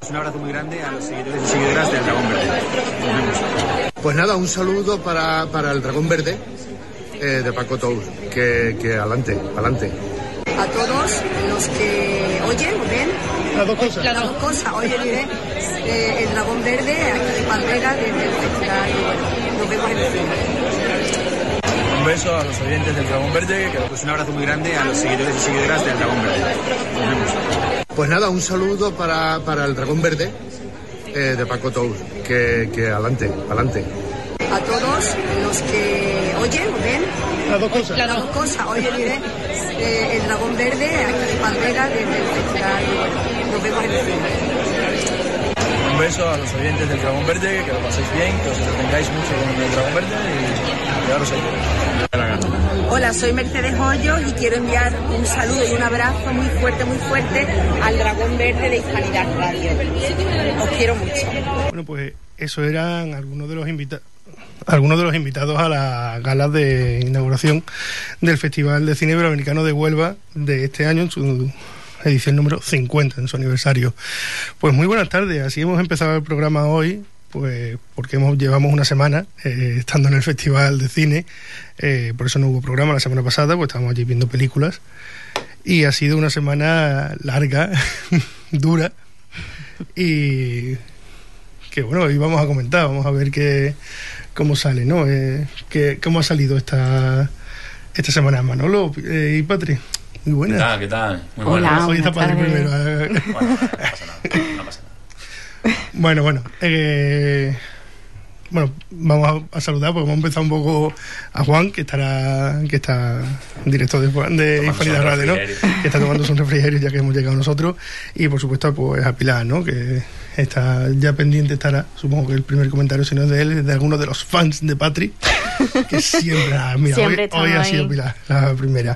Un abrazo muy grande a los seguidores y seguidoras del Dragón Verde. Nos vemos. Pues nada, un saludo para el Dragón Verde de Paco Tous, que adelante. A todos los que oyen o ven Las dos cosas. oyen y ven el Dragón Verde aquí de Palmera desde el festival y bueno, nos vemos en el cine. Un beso a los oyentes del Dragón Verde, pues un abrazo muy grande a los seguidores y seguidoras del Dragón Verde. Nos vemos. Pues nada, un saludo para el Dragón Verde de Paco Tous, que adelante. A todos los que oyen o ven Las dos cosas. oyen y ven el Dragón Verde aquí de Palmera desde el festival y bueno, nos vemos en el cine. Un beso a los oyentes del Dragón Verde, que lo paséis bien, que os entretengáis mucho con el Dragón Verde y quedaros ahí. Hola, soy Mercedes Hoyos y quiero enviar un saludo y un abrazo muy fuerte al Dragón Verde de Hispanidad Radio. Os quiero mucho. Bueno, pues eso eran algunos de los invitados a las galas de inauguración del Festival de Cine Iberoamericano de Huelva de este año, en su edición número 50, en su aniversario. Pues muy buenas tardes, así hemos empezado el programa hoy, pues porque llevamos una semana estando en el Festival de Cine, por eso no hubo programa la semana pasada, pues estábamos allí viendo películas, y ha sido una semana larga, dura, y que bueno, hoy vamos a comentar, vamos a ver cómo sale, ¿no? Cómo ha salido esta semana. Manolo y Patri, muy buenas. ¿Qué tal? Muy Hola, buenas. Hoy está Patri primero. Bueno, no pasa nada. Bueno, vamos a saludar, pues vamos a empezar un poco a Juan, que está director de Hispanidad Radio, ¿no? Que está tomando un refrigerio ya que hemos llegado nosotros, y por supuesto pues a Pilar, ¿no? Que está ya pendiente, estará, supongo que el primer comentario, si no es de él, es de alguno de los fans de Patri, que siempre, mira, siempre hoy ha sido Pilar la primera.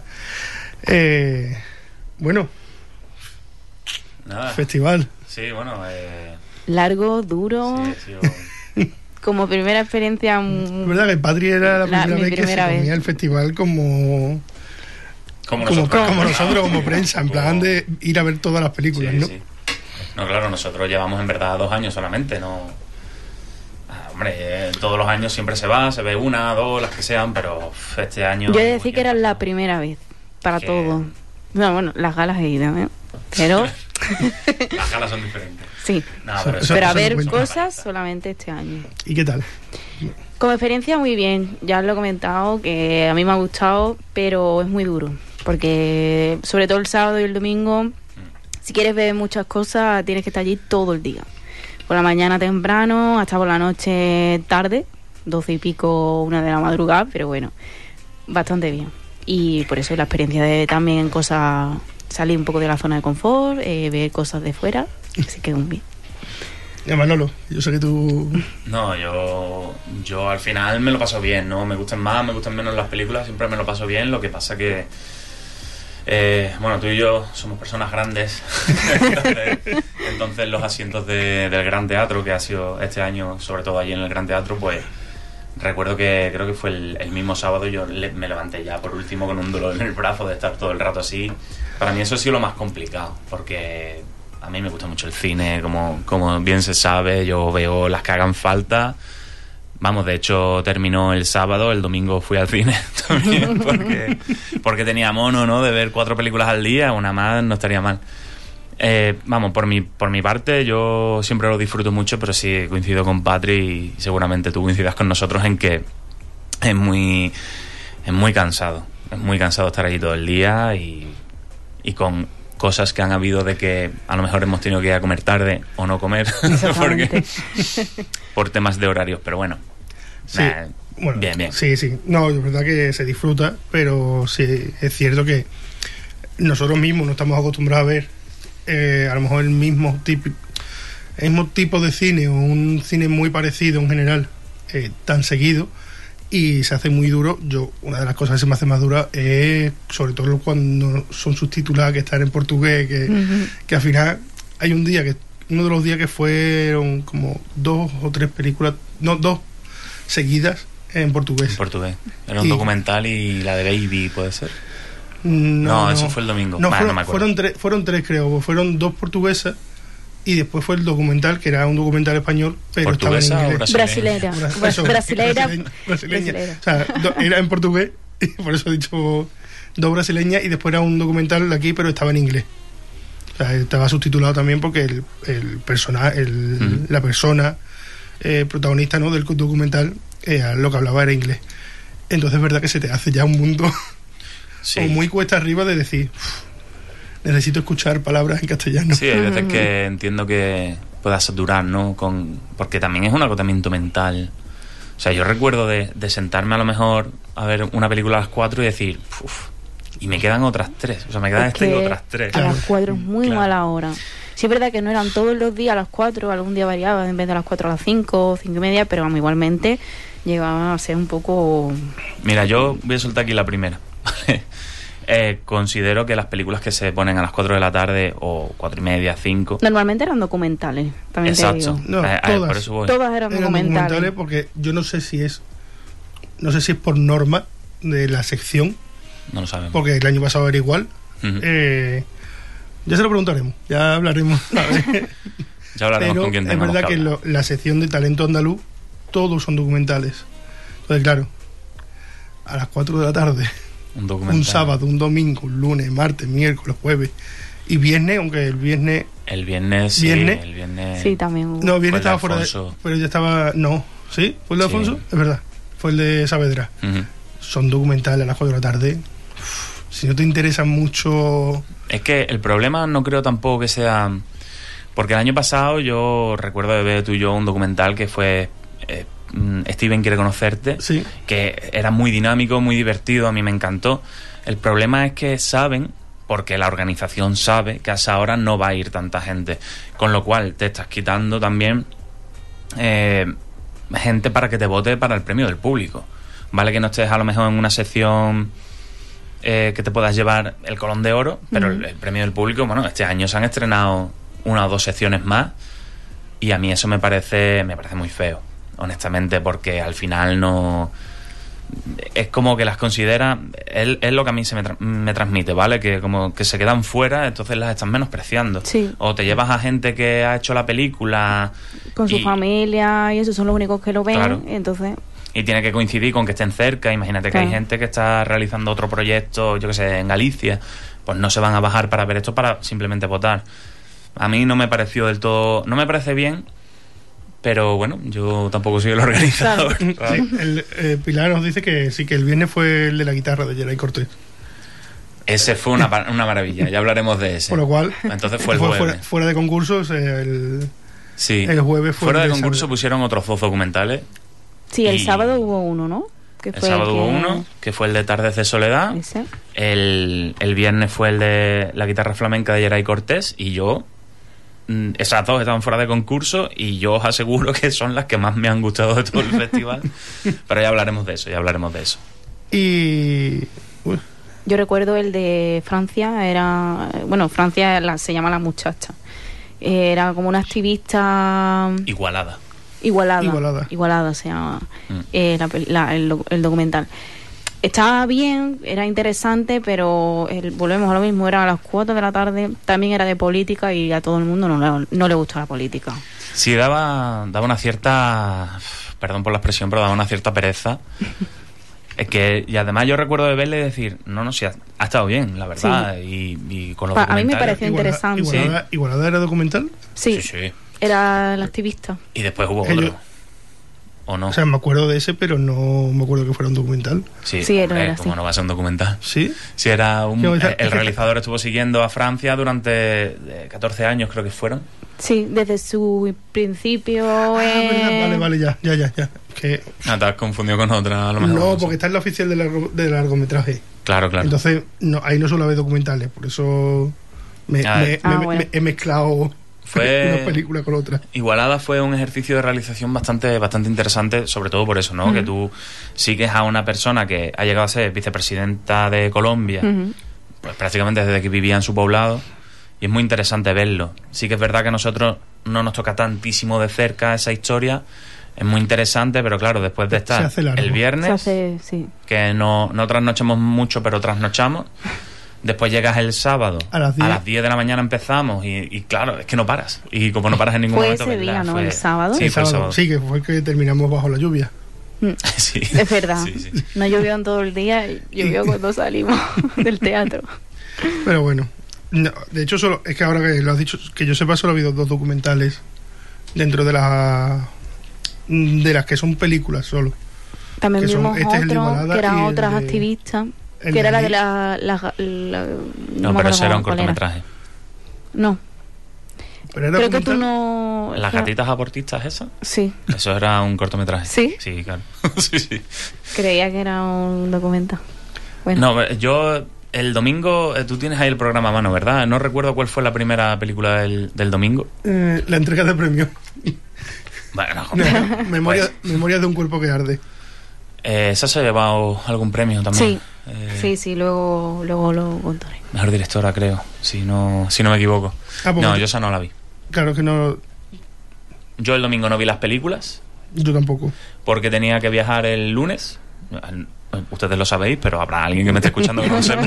Bueno, Nada. festival. Sí, bueno, Largo, duro, sí, ha sido... como primera experiencia. Es verdad que Patri era la primera mi vez que se primera comía vez. el festival como nosotros, como prensa, en plan de ir a ver todas las películas, Sí, ¿no? sí. No, claro, nosotros llevamos en verdad 2 años solamente, ¿no? Hombre, todos los años siempre se ve 1, 2, las que sean, pero este año... Yo he de decir que era la primera vez para todo. No, bueno, las galas he ido, ¿eh? Pero... Las galas son diferentes. sí. No, Pero a no ver cuenta. cosas solamente este año. ¿Y qué tal? Como experiencia muy bien, ya os lo he comentado, que a mí me ha gustado, pero es muy duro, porque sobre todo el sábado y el domingo, si quieres ver muchas cosas, tienes que estar allí todo el día. Por la mañana temprano, hasta por la noche tarde, 12 y pico, 1 de la madrugada, pero bueno, bastante bien. Y por eso la experiencia de también cosas, salir un poco de la zona de confort, ver cosas de fuera, así que muy bien. Ya, Manolo, yo sé que tú... No, yo al final me lo paso bien, ¿no? Me gustan más, me gustan menos las películas, siempre me lo paso bien, lo que pasa que... bueno, tú y yo somos personas grandes, entonces los asientos del Gran Teatro, que ha sido este año, sobre todo allí en el Gran Teatro, pues recuerdo que creo que fue el mismo sábado, yo me levanté ya por último con un dolor en el brazo de estar todo el rato así. Para mí eso ha sido lo más complicado, porque a mí me gusta mucho el cine, como bien se sabe, yo veo las que hagan falta. Vamos, de hecho terminó el sábado, el domingo fui al cine también porque tenía mono, ¿no? De ver 4 películas al día, una más no estaría mal. Vamos, por mi parte yo siempre lo disfruto mucho, pero sí coincido con Patri y seguramente tú coincidas con nosotros en que es muy cansado. Es muy cansado estar allí todo el día y con cosas que han habido de que a lo mejor hemos tenido que ir a comer tarde o no comer porque por temas de horarios, pero bueno, Sí, bueno, bien. Sí, no, es verdad que se disfruta, pero sí, es cierto que nosotros mismos no estamos acostumbrados a ver a lo mejor el mismo tipo de cine o un cine muy parecido en general tan seguido, y se hace muy duro. Una de las cosas que se me hace más dura es sobre todo cuando son subtituladas, que están en portugués, que al final hay uno de los días que fueron como 2 o 3 películas, no, 2 seguidas en portugués. Era un documental y la de Baby, ¿puede ser? No, eso fue el domingo. No, no me acuerdo. fueron 3, creo. Fueron 2 portuguesas y después fue el documental, que era un documental español, pero estaba en inglés. Brasileira. Brasileña. O sea, era en portugués, y por eso he dicho dos brasileñas, y después era un documental de aquí, pero estaba en inglés. O sea, estaba subtitulado también porque el personaje, la persona protagonista, ¿no?, del documental, lo que hablaba era inglés. Entonces es verdad que se te hace ya un mundo o muy cuesta arriba de decir, necesito escuchar palabras en castellano. Sí, hay veces que entiendo que pueda saturar, ¿no? Porque también es un agotamiento mental. O sea, yo recuerdo de sentarme a lo mejor a ver una película a las 4 y decir, y me quedan otras 3. O sea, me quedan esta y otras 3. A las 4 es muy mala hora. Sí, es verdad que no eran todos los días a las 4, algún día variaba, en vez de a las 4 a las 5, 5 y media, pero vamos, igualmente llegaba a ser un poco... Mira, yo voy a soltar aquí la primera. Considero que las películas que se ponen a las 4 de la tarde o 4 y media, 5... Normalmente eran documentales, también te digo. No, por eso voy. Todas eran documentales. Porque yo no sé si es por norma de la sección. No lo sabemos. Porque el año pasado era igual. Ya se lo preguntaremos, ya hablaremos. Ya hablaremos pero con quien tengamos. Es verdad que la sección de talento andaluz, todos son documentales. Entonces, claro, a las 4 de la tarde, un sábado, un domingo, un lunes, martes, miércoles, jueves y viernes, aunque el viernes... El viernes sí, también. No, viernes estaba fuera de... Pero ya estaba... No, ¿sí? ¿Fue el de Alfonso? Es verdad. Fue el de Saavedra. Son documentales a las 4 de la tarde. Si no te interesa mucho... Es que el problema no creo tampoco que sea... Porque el año pasado yo recuerdo de ver tú y yo un documental que fue Steven quiere conocerte, sí, que era muy dinámico, muy divertido, a mí me encantó. El problema es que saben, porque la organización sabe, que a esa hora no va a ir tanta gente, con lo cual te estás quitando también gente para que te vote para el premio del público. Vale que no estés a lo mejor en una sección... que te puedas llevar el Colón de Oro, pero el premio del público, bueno, este año se han estrenado 1 o 2 secciones más y a mí eso me parece muy feo, honestamente, porque al final no... Es como que las considera... Es lo que a mí me transmite, ¿vale? Que como que se quedan fuera, entonces las están menospreciando. Sí. O te llevas a gente que ha hecho la película... Con su familia y eso, son los únicos que lo ven, claro. Entonces... Y tiene que coincidir con que estén cerca. Imagínate que hay gente que está realizando otro proyecto, yo que sé, en Galicia, pues no se van a bajar para ver esto, para simplemente votar. A mí no me pareció del todo... No me parece bien, pero bueno, yo tampoco soy el organizador. Claro. Sí, Pilar nos dice que sí, que el viernes fue el de la guitarra de Geray Cortés. Ese fue una maravilla, ya hablaremos de ese. Por lo cual... Entonces fue el jueves. Fuera de concursos, el jueves fue... Fuera de concurso pusieron otros 2 documentales. Sí, el sábado hubo uno, ¿no? El sábado hubo uno, que fue el de Tardes de Soledad. ¿Ese? El viernes fue el de la guitarra flamenca de Geray Cortés. Y yo, esas 2 estaban fuera de concurso y yo os aseguro que son las que más me han gustado de todo el festival. Pero ya hablaremos de eso. Y... Yo recuerdo el de Francia, era... Bueno, Francia se llama La Muchacha. Era como una activista... Igualada se llama el documental. Estaba bien, era interesante, pero volvemos a lo mismo, era a las 4 de la tarde, también era de política y a todo el mundo no le gustó la política. Sí, daba una cierta, perdón por la expresión, pero daba una cierta pereza. Y además yo recuerdo de verle y decir, no, sí, ha estado bien, la verdad, sí. y con los documentales. A mí me pareció interesante. ¿Igualada era documental? Sí. Era el activista. Y después hubo otro. ¿O no? O sea, me acuerdo de ese, pero no me acuerdo que fuera un documental. Sí, era como no va a ser un documental. ¿Sí? Sí, era el realizador estuvo siguiendo a Francia durante 14 años, creo que fueron. Sí, desde su principio. Vale, ya. Te has confundido con otra, a lo mejor. No, porque está en la oficial de largometraje. Claro. Entonces, ahí no suele haber documentales, por eso me he mezclado... una película con otra. Igualada fue un ejercicio de realización bastante interesante, sobre todo por eso, ¿no? Que tú sigues a una persona que ha llegado a ser vicepresidenta de Colombia, pues prácticamente desde que vivía en su poblado, y es muy interesante verlo. Sí que es verdad que a nosotros no nos toca tantísimo de cerca esa historia, es muy interesante, pero claro, después de estar el viernes, que no trasnochamos mucho, pero trasnochamos, Después llegas el sábado, a las 10 de la mañana empezamos y claro, es que no paras. Y como no paras en ningún momento... Fue ese día, ¿no? ¿El sábado? Sí, fue el sábado. Sí, que fue el que terminamos bajo la lluvia. Sí. Es verdad. Sí. No llovió en todo el día, llovió cuando salimos del teatro. Pero bueno, no, de hecho solo es que ahora que lo has dicho, que yo sepa, solo ha habido 2 documentales dentro de las que son películas solo. También que vimos otro, que eran otras de, activistas, que era la de no, pero ese era un cortometraje. No. Pero era creo que tú no... ¿Las gatitas abortistas esas? Sí. Eso era un cortometraje. ¿Sí? Sí, claro. Sí. Creía que era un documental. Bueno. No, yo... El domingo, tú tienes ahí el programa a mano, ¿verdad? No recuerdo cuál fue la primera película del domingo. La entrega de premios. Bueno, Memorias de un cuerpo que arde. ¿Esa se ha llevado algún premio también? Sí, luego lo contaré. Mejor directora, creo, si no me equivoco. No, yo esa no la vi. Claro que no. Yo el domingo no vi las películas. Yo tampoco. Porque tenía que viajar el lunes. Ustedes lo sabéis, pero habrá alguien que me esté escuchando que no lo sepa.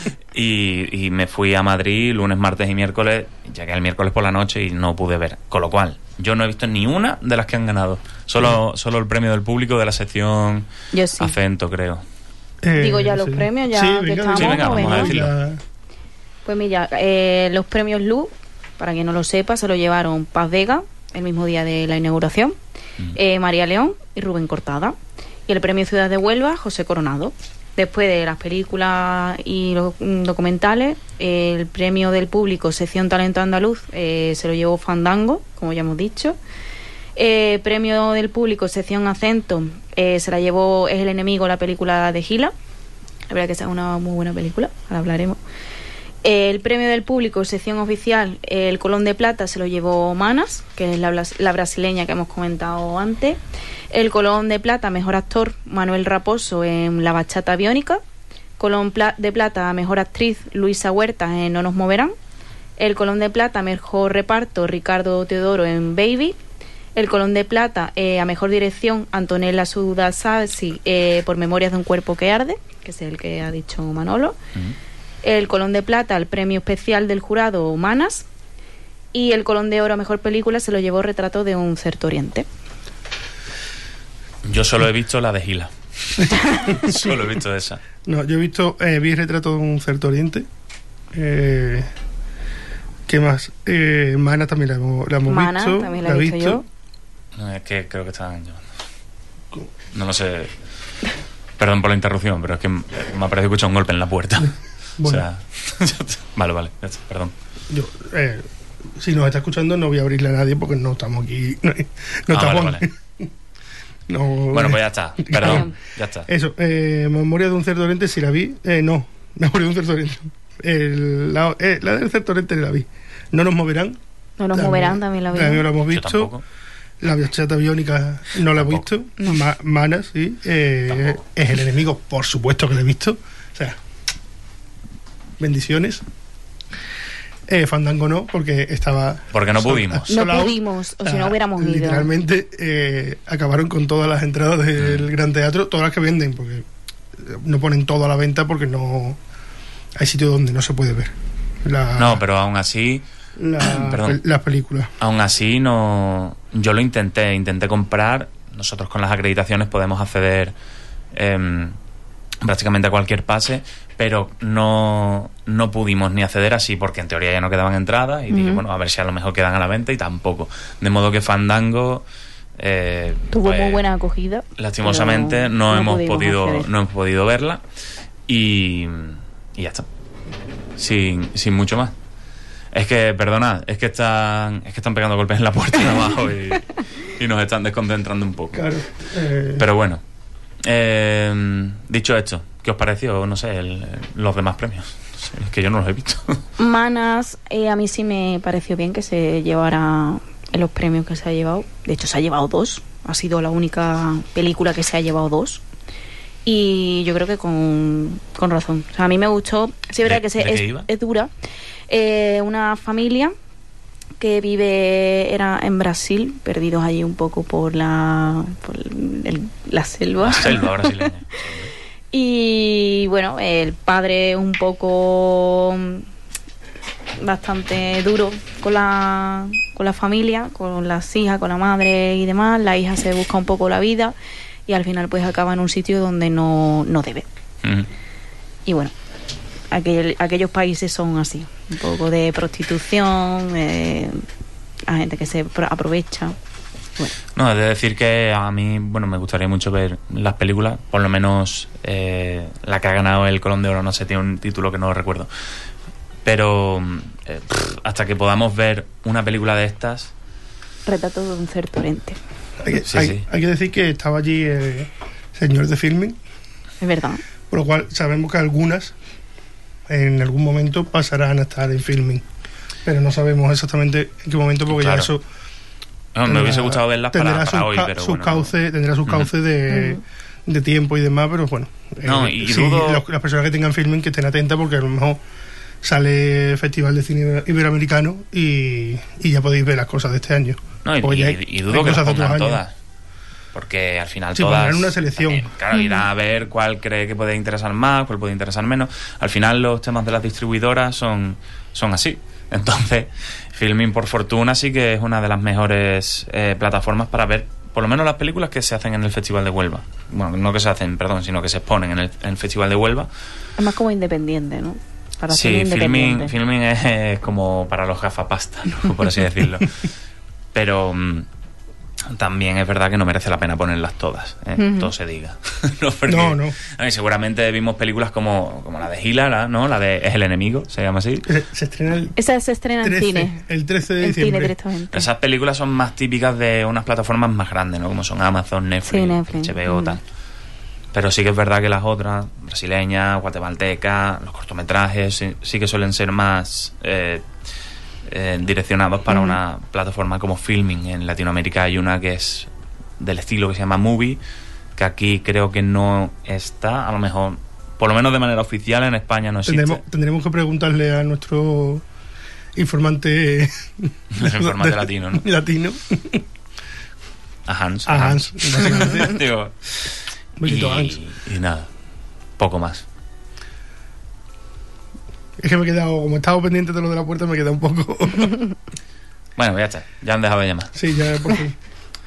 Y me fui a Madrid lunes, martes y miércoles. Llegué el miércoles por la noche y no pude ver. Con lo cual, yo no he visto ni una de las que han ganado. Solo el premio del público de la sección Acento, creo. Digo ya los premios, ya que estamos. Sí, venga, vamos a decirlo. Pues mira, los premios Luz, para quien no lo sepa, se lo llevaron Paz Vega, el mismo día de la inauguración, María León y Rubén Cortada. Y el premio Ciudad de Huelva, José Coronado. Después de las películas y los documentales, el premio del público, sección Talento Andaluz, se lo llevó Fandango, como ya hemos dicho. Premio del público, sección Acento, se la llevó Es el enemigo, la película de Gila. La verdad que es una muy buena película, ahora hablaremos. El premio del público, sección oficial, el Colón de Plata se lo llevó Manas, que es la brasileña que hemos comentado antes. El Colón de Plata, mejor actor, Manuel Raposo en La Bachata Biónica. Colón de Plata, mejor actriz, Luisa Huerta en No nos moverán. El Colón de Plata, mejor reparto, Ricardo Teodoro en Baby. El Colón de Plata, a mejor dirección, Antonella Sudasasi por Memorias de un cuerpo que arde, que es el que ha dicho Manolo. El Colón de Plata, el premio especial del jurado, Humanas. Y el Colón de Oro a mejor película se lo llevó Retrato de un Certo Oriente. Yo solo he visto la de Gila. Solo he visto esa. No, yo vi Retrato de un Certo Oriente. ¿Qué más? Mana también la hemos Mana, visto. También la he visto yo. No, es que creo que estaban llevando. No lo sé. Perdón por la interrupción, pero es que me ha parecido escuchar un golpe en la puerta. Bueno. O sea, vale, ya está, perdón. Yo, si nos está escuchando, no voy a abrirle a nadie porque no estamos aquí. No estamos. Vale. No, bueno, pues ya está. Perdón, ya está. Eso, Memoria de un Certo Oriente sí la vi. No, Memoria de un Certo Oriente. La del Certo Oriente la vi. No nos moverán. No nos moverán, también la vi. También la hemos visto. La Bachata Biónica no la he visto. No. Mana, sí. Es el enemigo, por supuesto que la he visto. O sea, bendiciones. Fandango no, porque estaba... Porque no pudimos. No pudimos, o si no hubiéramos ido. Literalmente acabaron con todas las entradas del Gran Teatro, todas las que venden, porque no ponen todo a la venta porque no... Hay sitios donde no se puede ver. No, pero aún así... las películas. Aún así, no... Yo lo intenté comprar. Nosotros con las acreditaciones podemos acceder prácticamente a cualquier pase, pero no pudimos ni acceder así porque en teoría ya no quedaban entradas y dije, bueno, a ver si a lo mejor quedan a la venta y tampoco. De modo que Fandango tuvo muy buena acogida. Lastimosamente no hemos podido verla y ya está. Sin mucho más. Es que, perdonad, es que están pegando golpes en la puerta de abajo y nos están desconcentrando un poco. Claro. Pero bueno, dicho esto, ¿qué os pareció, no sé, los demás premios? Es que yo no los he visto. Manas, a mí sí me pareció bien que se llevara en los premios que se ha llevado. De hecho, se ha llevado 2. Ha sido la única película que se ha llevado 2. Y yo creo que con razón. O sea, a mí me gustó. Sí, es verdad que es dura. Una familia que era en Brasil, perdidos allí un poco por la selva. La selva brasileña. Y bueno, el padre es un poco bastante duro con la familia, con las hijas, con la madre y demás. La hija se busca un poco la vida y al final pues acaba en un sitio donde no debe. Y bueno, aquellos países son así, un poco de prostitución, a gente que se aprovecha. Bueno. No, es de decir que a mí, bueno, me gustaría mucho ver las películas, por lo menos la que ha ganado el Colón de Oro, no sé, tiene un título que no lo recuerdo. Pero hasta que podamos ver una película de estas... Retrato de un cerdo ente. Hay que decir que estaba allí el señor de Filming. Es verdad. Por lo cual sabemos que algunas en algún momento pasarán a estar en Filming. Pero no sabemos exactamente en qué momento, porque claro. Ya eso... No, me hubiese gustado verlas para hoy, pero bueno. Tendrá sus cauces de tiempo y demás, pero bueno. No, y sí, dudo... las personas que tengan Filming que estén atentas, porque a lo mejor sale Festival de Cine Iberoamericano y ya podéis ver las cosas de este año. No, y dudo que las pongan todas, porque al final todas... pondrán una selección. También, claro, irá a ver cuál cree que puede interesar más, cuál puede interesar menos. Al final los temas de las distribuidoras son así. Entonces, Filming, por fortuna, sí que es una de las mejores plataformas para ver por lo menos las películas que se hacen en el Festival de Huelva. Bueno, no que se hacen, perdón, sino que se exponen en el Festival de Huelva. Es más como independiente, ¿no? Para sí, Filming es como para los gafapasta, ¿no? Por así decirlo. Pero también es verdad que no merece la pena ponerlas todas, todo se diga. No. Y seguramente vimos películas como la de Hila, ¿no? La de Es el enemigo, se llama así. Esa se estrena en cine. El 13 de diciembre. Cine directamente. Esas películas son más típicas de unas plataformas más grandes, ¿no? Como son Amazon, Netflix. HBO, tal. Pero sí que es verdad que las otras, brasileñas, guatemaltecas, los cortometrajes, sí que suelen ser más direccionados para una plataforma como Filming. En Latinoamérica hay una que es del estilo que se llama Movie, que aquí creo que no está, a lo mejor, por lo menos de manera oficial en España no existe. Tendremos que preguntarle a nuestro informante... informante latino, ¿no? Latino. A Hans, básicamente. Digo, y nada, poco más. Es que me he quedado, como estaba pendiente de lo de la puerta, me he quedado un poco... Bueno, ya está, ya han dejado de llamar. Sí, ya por fin.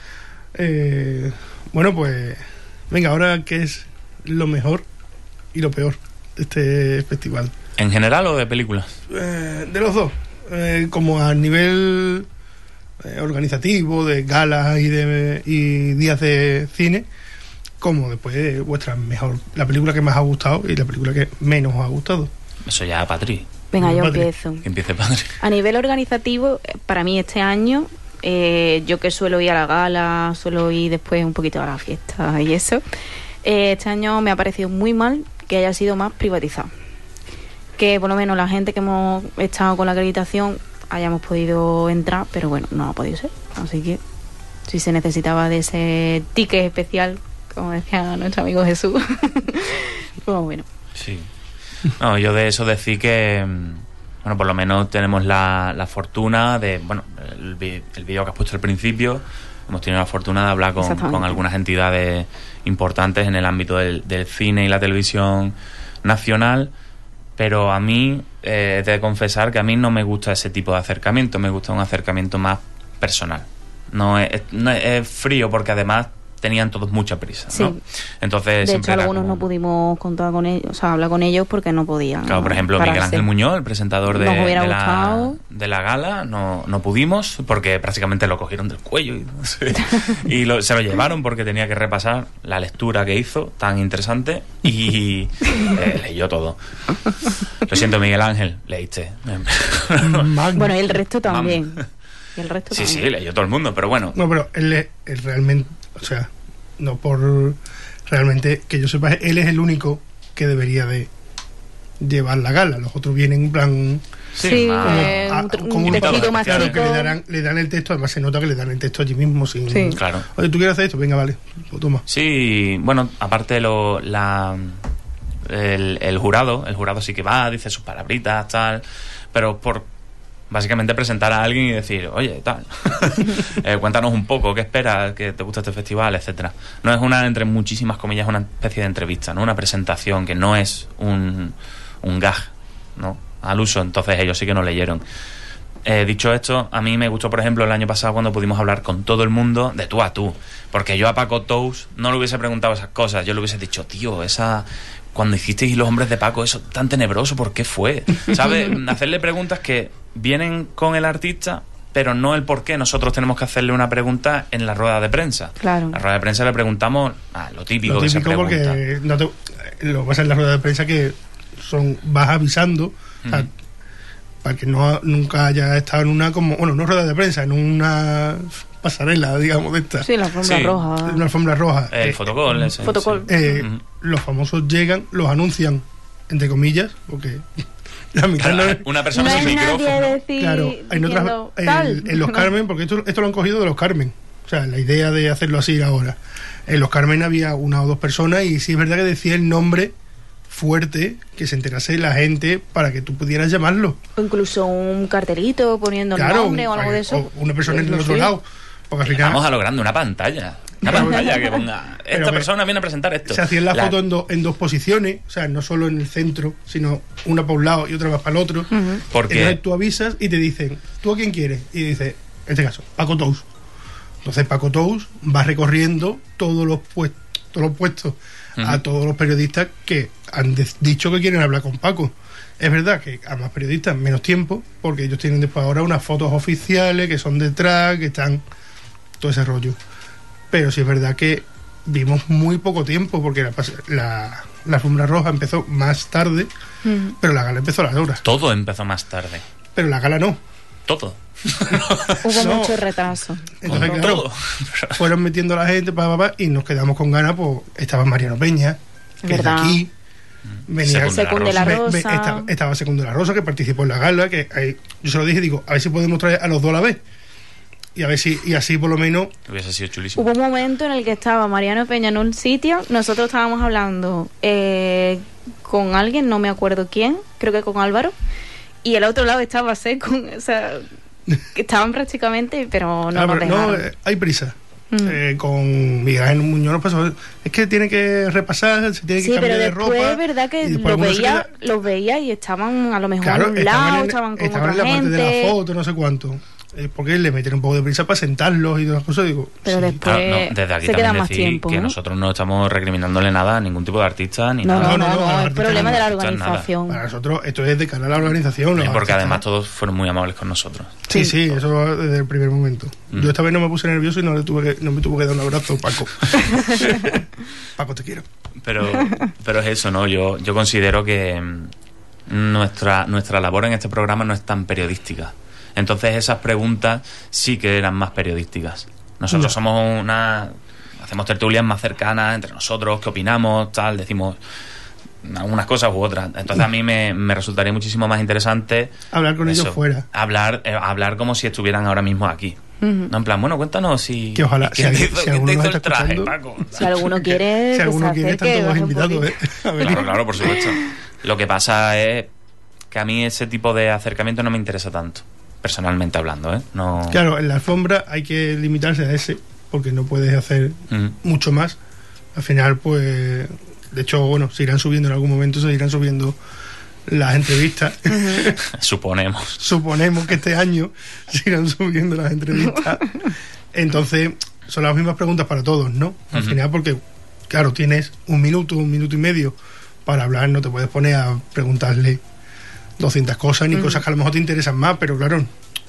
Bueno, pues venga, ahora ¿qué es lo mejor y lo peor de este festival? ¿En general o de películas? De los dos. Como a nivel organizativo, de galas y días de cine, como después la película que más ha gustado y la película que menos os ha gustado. Eso ya, Patri. Venga, yo empiezo. Que empiece Patri. A nivel organizativo, para mí este año, yo que suelo ir a la gala, suelo ir después un poquito a la fiesta y eso, este año me ha parecido muy mal que haya sido más privatizado. Que por lo menos la gente que hemos estado con la acreditación hayamos podido entrar, pero bueno, no ha podido ser. Así que si se necesitaba de ese ticket especial, como decía nuestro amigo Jesús, pues bueno. Sí. No, yo de eso decir que, bueno, por lo menos tenemos la fortuna de, bueno, el vídeo que has puesto al principio, hemos tenido la fortuna de hablar con algunas entidades importantes en el ámbito del cine y la televisión nacional, pero a mí, he de confesar que a mí no me gusta ese tipo de acercamiento, me gusta un acercamiento más personal. No es frío, porque además tenían todos mucha prisa, ¿no? Sí. Entonces, de hecho, algunos no pudimos contar con ellos, o sea, hablar con ellos porque no podían. Claro, por ejemplo, Miguel Ángel Muñoz, el presentador de la gala, no pudimos porque prácticamente lo cogieron del cuello y se lo llevaron porque tenía que repasar la lectura que hizo, tan interesante, y leyó todo. Lo siento, Miguel Ángel, leíste. Bueno, y el resto también. Sí, leyó todo el mundo, pero bueno. No, pero él realmente... O sea, no por realmente que yo sepa, él es el único que debería de llevar la gala. Los otros vienen en plan... Sí, como un textito más claro, chico. que le dan el texto, además se nota que le dan el texto allí mismo. Sin, sí. Claro. Oye, ¿tú quieres hacer esto? Venga, vale, lo toma. Sí, bueno, aparte el jurado sí que va, dice sus palabritas, tal, pero por básicamente presentar a alguien y decir, oye, tal, cuéntanos un poco, ¿qué esperas? ¿Qué te gusta este festival? Etcétera. No es una, entre muchísimas comillas, una especie de entrevista, ¿no? Una presentación que no es un gag, ¿no? Al uso, entonces ellos sí que no leyeron. Dicho esto, a mí me gustó, por ejemplo, el año pasado cuando pudimos hablar con todo el mundo de tú a tú, porque yo a Paco Tous no le hubiese preguntado esas cosas, yo le hubiese dicho, tío, cuando hicisteis Los Hombres de Paco, eso tan tenebroso, ¿por qué fue? ¿Sabes? Hacerle preguntas que vienen con el artista, pero no el por qué. Nosotros tenemos que hacerle una pregunta en la rueda de prensa. Claro. En la rueda de prensa le preguntamos lo típico que se pregunta. Porque lo que pasa en la rueda de prensa que vas avisando, o sea, para que nunca haya estado en una no rueda de prensa, en una pasarela, digamos, de esta. Sí, la alfombra roja. Una alfombra roja. Fotocall ese. Fotocall. Sí. Los famosos llegan, los anuncian, entre comillas, porque la mitad una persona no sin hay micrófono. nadie decir, claro, en los Carmen, porque esto lo han cogido de los Carmen. O sea, la idea de hacerlo así ahora. En los Carmen había una o dos personas y sí es verdad que decía el nombre fuerte, que se enterase la gente para que tú pudieras llamarlo. O incluso un cartelito poniendo el nombre o algo de eso. O una persona en el otro lado. Porque al final, Vamos a lo grande, una pantalla. Una pantalla que ponga, esta persona viene a presentar esto. Se hacían la foto en dos posiciones, o sea, no solo en el centro, sino una para un lado y otra más para el otro. Porque entonces tú avisas y te dicen, ¿tú a quién quieres? Y dices, en este caso, Paco Tous. Entonces Paco Tous va recorriendo todos los puestos a todos los periodistas que han dicho que quieren hablar con Paco. Es verdad que a más periodistas menos tiempo, porque ellos tienen después ahora unas fotos oficiales que son detrás, que están todo ese rollo. Pero sí es verdad que vimos muy poco tiempo, porque la alfombra roja empezó más tarde, pero la gala empezó a las horas. Todo empezó más tarde. Pero la gala no. Todo. Hubo mucho retraso. Entonces, claro, fueron metiendo a la gente y nos quedamos con ganas. Pues estaba Mariano Peña, que es de aquí. Venía Segundo de la Rosa. Estaba Segundo de la Rosa, que participó en la gala. Yo se lo dije, digo, a ver si podemos traer a los dos a la vez. Y a ver si, y así por lo menos. Hubiese sido chulísimo. Hubo un momento en el que estaba Mariano Peña en un sitio, nosotros estábamos hablando con alguien, no me acuerdo quién, creo que con Álvaro, y el otro lado estaba seco, o sea, que estaban prácticamente, pero no nos dejaron. No, hay prisa. Con Miguel Ángel Muñoz nos pasó, es que tiene que repasar, se tiene que cambiar de ropa. Sí, pero después es verdad que los veía y estaban a lo mejor a un lado, estaban con otra en la gente. Parte de la foto, no sé cuánto. Porque le meten un poco de prisa para sentarlos y todas las cosas, digo. Pero después desde aquí se queda más decir tiempo, que ¿no? nosotros no estamos recriminándole nada a ningún tipo de artista ni No, nada. el problema de la organización. Para nosotros esto es de cara a la organización. Porque además todos fueron muy amables con nosotros. Sí, eso desde el primer momento. Yo esta vez no me puse nervioso y no me tuvo que dar un abrazo, Paco. Paco, te quiero. Pero es eso, ¿no? Yo considero que nuestra labor en este programa no es tan periodística. Entonces esas preguntas sí que eran más periodísticas. Nosotros hacemos tertulias más cercanas entre nosotros, qué opinamos, tal, decimos algunas cosas u otras. Entonces a mí me resultaría muchísimo más interesante hablar con ellos fuera. Hablar como si estuvieran ahora mismo aquí. No, en plan, bueno, cuéntanos si... Que ojalá, ¿quién te hizo el traje, Paco? Si alguno quiere... Si alguno quiere, están todos invitados, Claro, por supuesto. Lo que pasa es que a mí ese tipo de acercamiento no me interesa tanto, personalmente hablando, ¿eh? No... Claro, en la alfombra hay que limitarse a ese, porque no puedes hacer mucho más. Al final, pues... De hecho, bueno, se irán subiendo en algún momento, se irán subiendo las entrevistas. Suponemos que este año se irán subiendo las entrevistas. Entonces, son las mismas preguntas para todos, ¿no? Al final, porque, claro, tienes un minuto y medio para hablar, no te puedes poner a preguntarle 200 cosas, ni cosas que a lo mejor te interesan más, pero claro,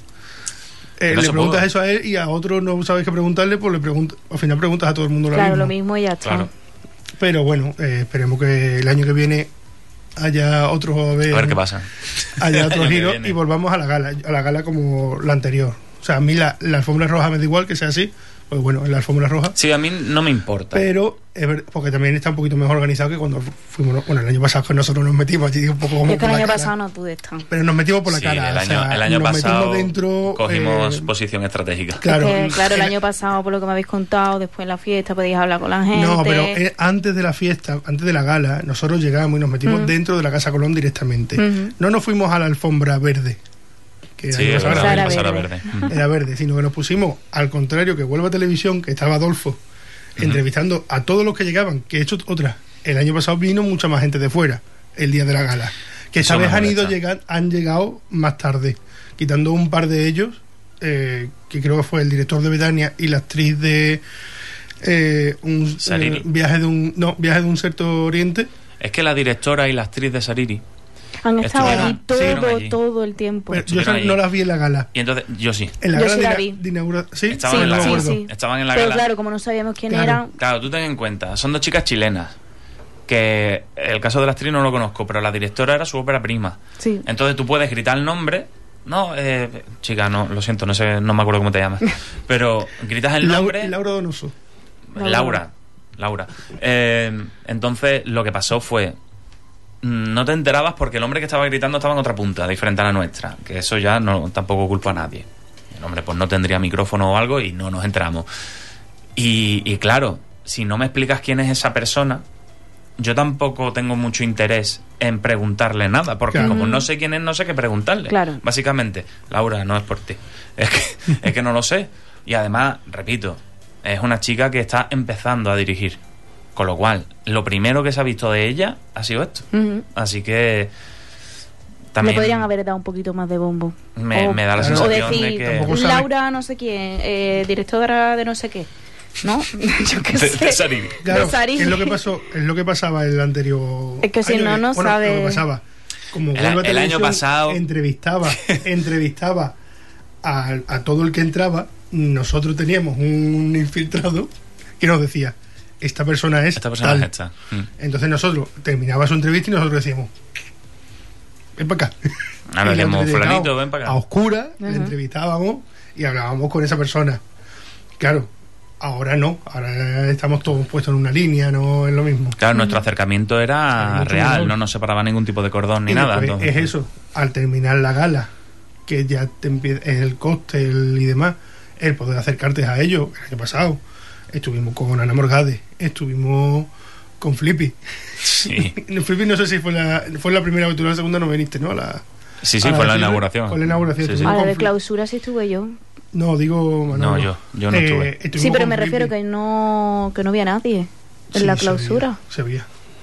le preguntas eso a él y a otro no sabes qué preguntarle, pues al final preguntas a todo el mundo lo mismo y ya está. Claro. Pero bueno, esperemos que el año que viene haya otro... A ver qué pasa. Haya otro giro y volvamos a la gala como la anterior. O sea, a mí la alfombra roja me da igual que sea así, pues bueno, en la alfombra roja. Sí, a mí no me importa. Pero, porque también está un poquito mejor organizado que cuando fuimos, bueno, el año pasado que nosotros nos metimos allí un poco como... Es que el año pasado no pude estar. Pero nos metimos por la cara. El año pasado dentro, cogimos posición estratégica. Claro, el año pasado, por lo que me habéis contado, después en la fiesta podíais hablar con la gente. No, pero antes de la fiesta, antes de la gala, nosotros llegamos y nos metimos dentro de la Casa Colón directamente. No nos fuimos a la alfombra verde, que Sí, el año pasado Sara era Verde. verde. era verde, sino que nos pusimos al contrario que Huelva Televisión, que estaba Adolfo entrevistando a todos los que llegaban, que he hecho otra. El año pasado vino mucha más gente de fuera, el día de la gala, que esta Eso vez me molesta. han llegado más tarde, quitando un par de ellos, que creo que fue el director de Betania y la actriz de Sariri. viaje de un cierto oriente. Es que la directora y la actriz de Sariri. Han estado Estuvieron allí allí. todo el tiempo. Pero yo estuvieron allí. no las vi en la gala. Y entonces, yo sí. En la Yo gala sí de la vi. de inauguración. ¿Sí? Estaban en la no me gala. acuerdo. Estaban en la Pero gala. claro, como no sabíamos quién Claro. eran, Claro, tú ten en cuenta, son dos chicas chilenas. Que el caso de la actriz no lo conozco, pero la directora era su ópera prima. sí. Entonces tú puedes gritar el nombre. No, chica, no, lo siento, no sé, no me acuerdo cómo te llamas. Pero gritas el nombre. Laura Donoso. Laura. Entonces lo que pasó fue, no te enterabas porque el hombre que estaba gritando estaba en otra punta, diferente a la nuestra. Que eso ya no tampoco culpa a nadie. El hombre pues no tendría micrófono o algo y no nos enteramos. Y claro, si no me explicas quién es esa persona, yo tampoco tengo mucho interés en preguntarle nada, porque Claro. como no sé quién es, no sé qué preguntarle. Claro. Básicamente, Laura, no es por ti. Es que no lo sé. Y además, repito, es una chica que está empezando a dirigir. Con lo cual, lo primero que se ha visto de ella ha sido esto. Ujú. Así que Le también podrían haber dado un poquito más de bombo. me da la Claro. sensación o decir, de que... Tampoco sabe- Laura no sé quién, directora de no sé qué. ¿No? Yo qué de sé. Sariri. Claro, De Sariri. es lo que pasó, es lo que pasaba el anterior. Es que si año, no, no bueno, sabe. Lo que pasaba, como El Huelva año Televisión pasado- entrevistaba a todo el que entraba, nosotros teníamos un infiltrado que nos decía, esta persona es Esta persona tal. es esta. Entonces nosotros terminaba su entrevista y nosotros decíamos, ven para acá. Ahora Y le decimos, entrevistábamos fulanito, ven para acá. A oscuras, le Ujú. entrevistábamos y hablábamos con esa persona. Claro, ahora no, ahora estamos todos puestos en una línea, no es lo mismo. Claro, nuestro acercamiento era Claro, mucho real, mejor. no nos separaba ningún tipo de cordón ni Y nada. después Entonces, es eso, al terminar la gala, que ya es el cóctel y demás, el poder acercarte a ellos. El año pasado estuvimos con Ana Morgade, estuvimos con Flippy. Sí. Flippy no sé si fue la primera vez, tú la segunda no viniste, ¿no? Sí, a fue la cierre, inauguración. Fue la inauguración. Sí, sí. estuvimos A la con de Flippy. clausura sí estuve yo. No, digo Manolo. yo no estuve. Estuvimos Sí, pero con me refiero Flippy. que no había nadie en Sí, la clausura. Se veía.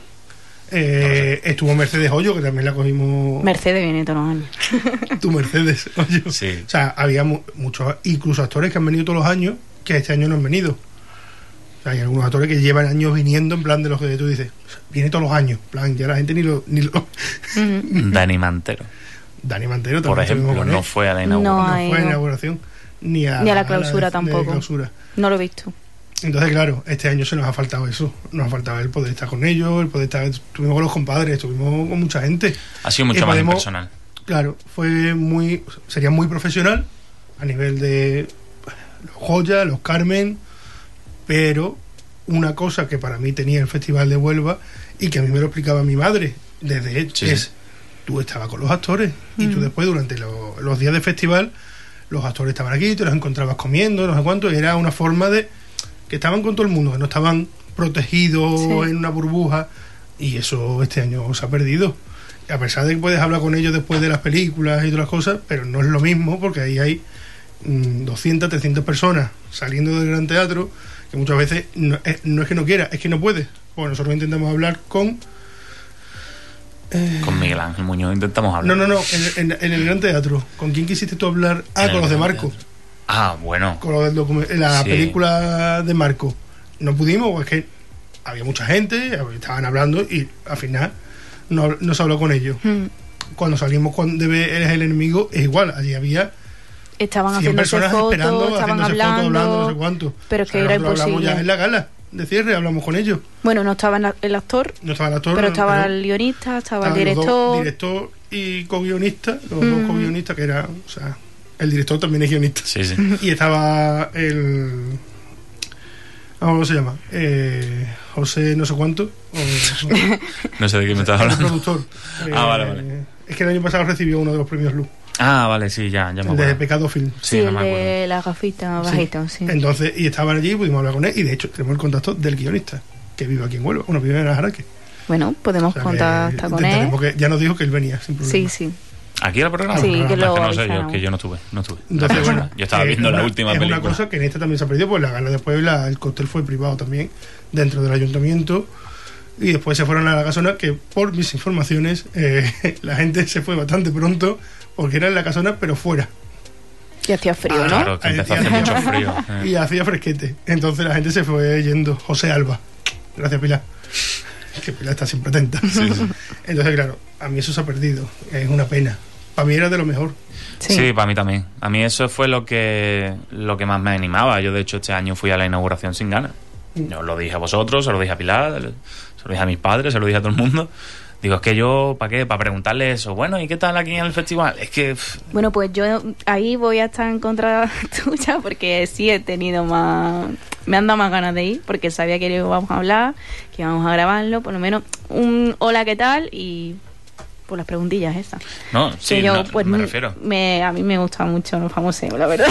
Estuvo Mercedes Hoyo, que también la cogimos. Mercedes viene todos los años. Tu Mercedes Hoyo. Sí. O sea, había muchos, incluso actores que han venido todos los años, que este año no han venido. O sea, hay algunos actores que llevan años viniendo, en plan de los que tú dices, viene todos los años. En plan, ya la gente ni lo. Ujú. Dani Mantero, Dani Mantero por también estuvimos ejemplo, con él. no fue a la No. inauguración. Ay, fue a la no. inauguración, ni a Ni a la gala clausura de tampoco. clausura. No lo he visto. Entonces, claro, este año se nos ha faltado eso. Nos ha faltado el poder estar con ellos, el poder estar. Estuvimos con los compadres, estuvimos con mucha gente. Ha sido Y mucho más podemos- impersonal. Claro, sería muy profesional a nivel de los Joya, los Carmen, pero una cosa que para mí tenía el Festival de Huelva y que a mí me lo explicaba mi madre desde Sí, es sí. tú estabas con los actores y tú después durante los días de festival los actores estaban aquí, te los encontrabas comiendo, no sé cuánto, y era una forma de que estaban con todo el mundo, que no estaban protegidos Sí. en una burbuja, y eso este año se ha perdido. A pesar de que puedes hablar con ellos después de las películas y todas las cosas, pero no es lo mismo porque ahí hay 200, 300 personas saliendo del Gran Teatro, que muchas veces no es que no quiera, es que no puede. Bueno, nosotros intentamos hablar con... Con Miguel Ángel Muñoz intentamos hablar. No, en el Gran Teatro. ¿Con quién quisiste tú hablar? En Con el los de Gran Marco. Teatro. Ah, bueno. Con los del la Sí. película de Marco. No pudimos, pues es que había mucha gente, estaban hablando y al final no se habló con ellos. Mm. Cuando salimos de Eres el enemigo, es igual, allí había Estaban 100 haciéndose personas fotos, esperando, estaban haciéndose fotos, hablando, no sé hablando. cuánto. Pero es que era nosotros hablamos imposible. ya en la gala de cierre, hablamos con ellos. Bueno, no estaba el actor, No estaba el actor, pero estaba pero el guionista, estaba el estaban los dos, director. director y co-guionista, los dos co-guionistas, que era, o sea, el director también es guionista. Sí, sí. Y estaba el... ¿Cómo se llama? José no sé cuánto. No sé de qué me estás el hablando. productor. Vale. Es que el año pasado recibió uno de los premios Luz, Ah, vale, sí, ya me el de acuerdo. Pecado Film. Sí, Sí, no el me acuerdo. de las gafitas bajitas, sí. Entonces, y estaban allí, pudimos hablar con él, y de hecho tenemos el contacto del guionista, que vive aquí en Huelva. Bueno, vive en Ajaraque. Bueno, podemos O sea, que contactar con él. intentaremos que ya nos dijo que él venía, sin problema. Sí, sí. ¿Aquí el programa? Sí, que lo no sé, avisaron. yo no estuve. Entonces, bueno, yo estaba viendo la última es película. una cosa que en esta también se ha perdido, pues la gala de Puebla, el cóctel fue privado también, dentro del ayuntamiento, y después se fueron a la casona, que por mis informaciones, la gente se fue bastante pronto, porque era en la casona, pero fuera. Y hacía frío, ¿no? Claro, que empezó a hacer mucho frío. Y hacía fresquete. Entonces la gente se fue yendo. José Alba. Gracias, Pilar. Que Pilar está siempre atenta. Sí, sí. Entonces, claro, a mí eso se ha perdido. Es una pena. Para mí era de lo mejor. Sí, para mí también. A mí eso fue lo que más me animaba. Yo, de hecho, este año fui a la inauguración sin ganas. Yo lo dije a vosotros, se lo dije a Pilar, se lo dije a mis padres, se lo dije a todo el mundo. Digo, es que yo, ¿para qué? Para preguntarle eso. Bueno, ¿y qué tal aquí en el festival? Es que... Bueno, pues yo ahí voy a estar en contra tuya, porque sí he tenido más... Me han dado más ganas de ir, porque sabía que íbamos a hablar, que íbamos a grabarlo, por lo menos un hola, ¿qué tal? Y por las preguntillas esas. No, sí, yo, no, pues, me refiero. A mí me gusta mucho los famosos, la verdad.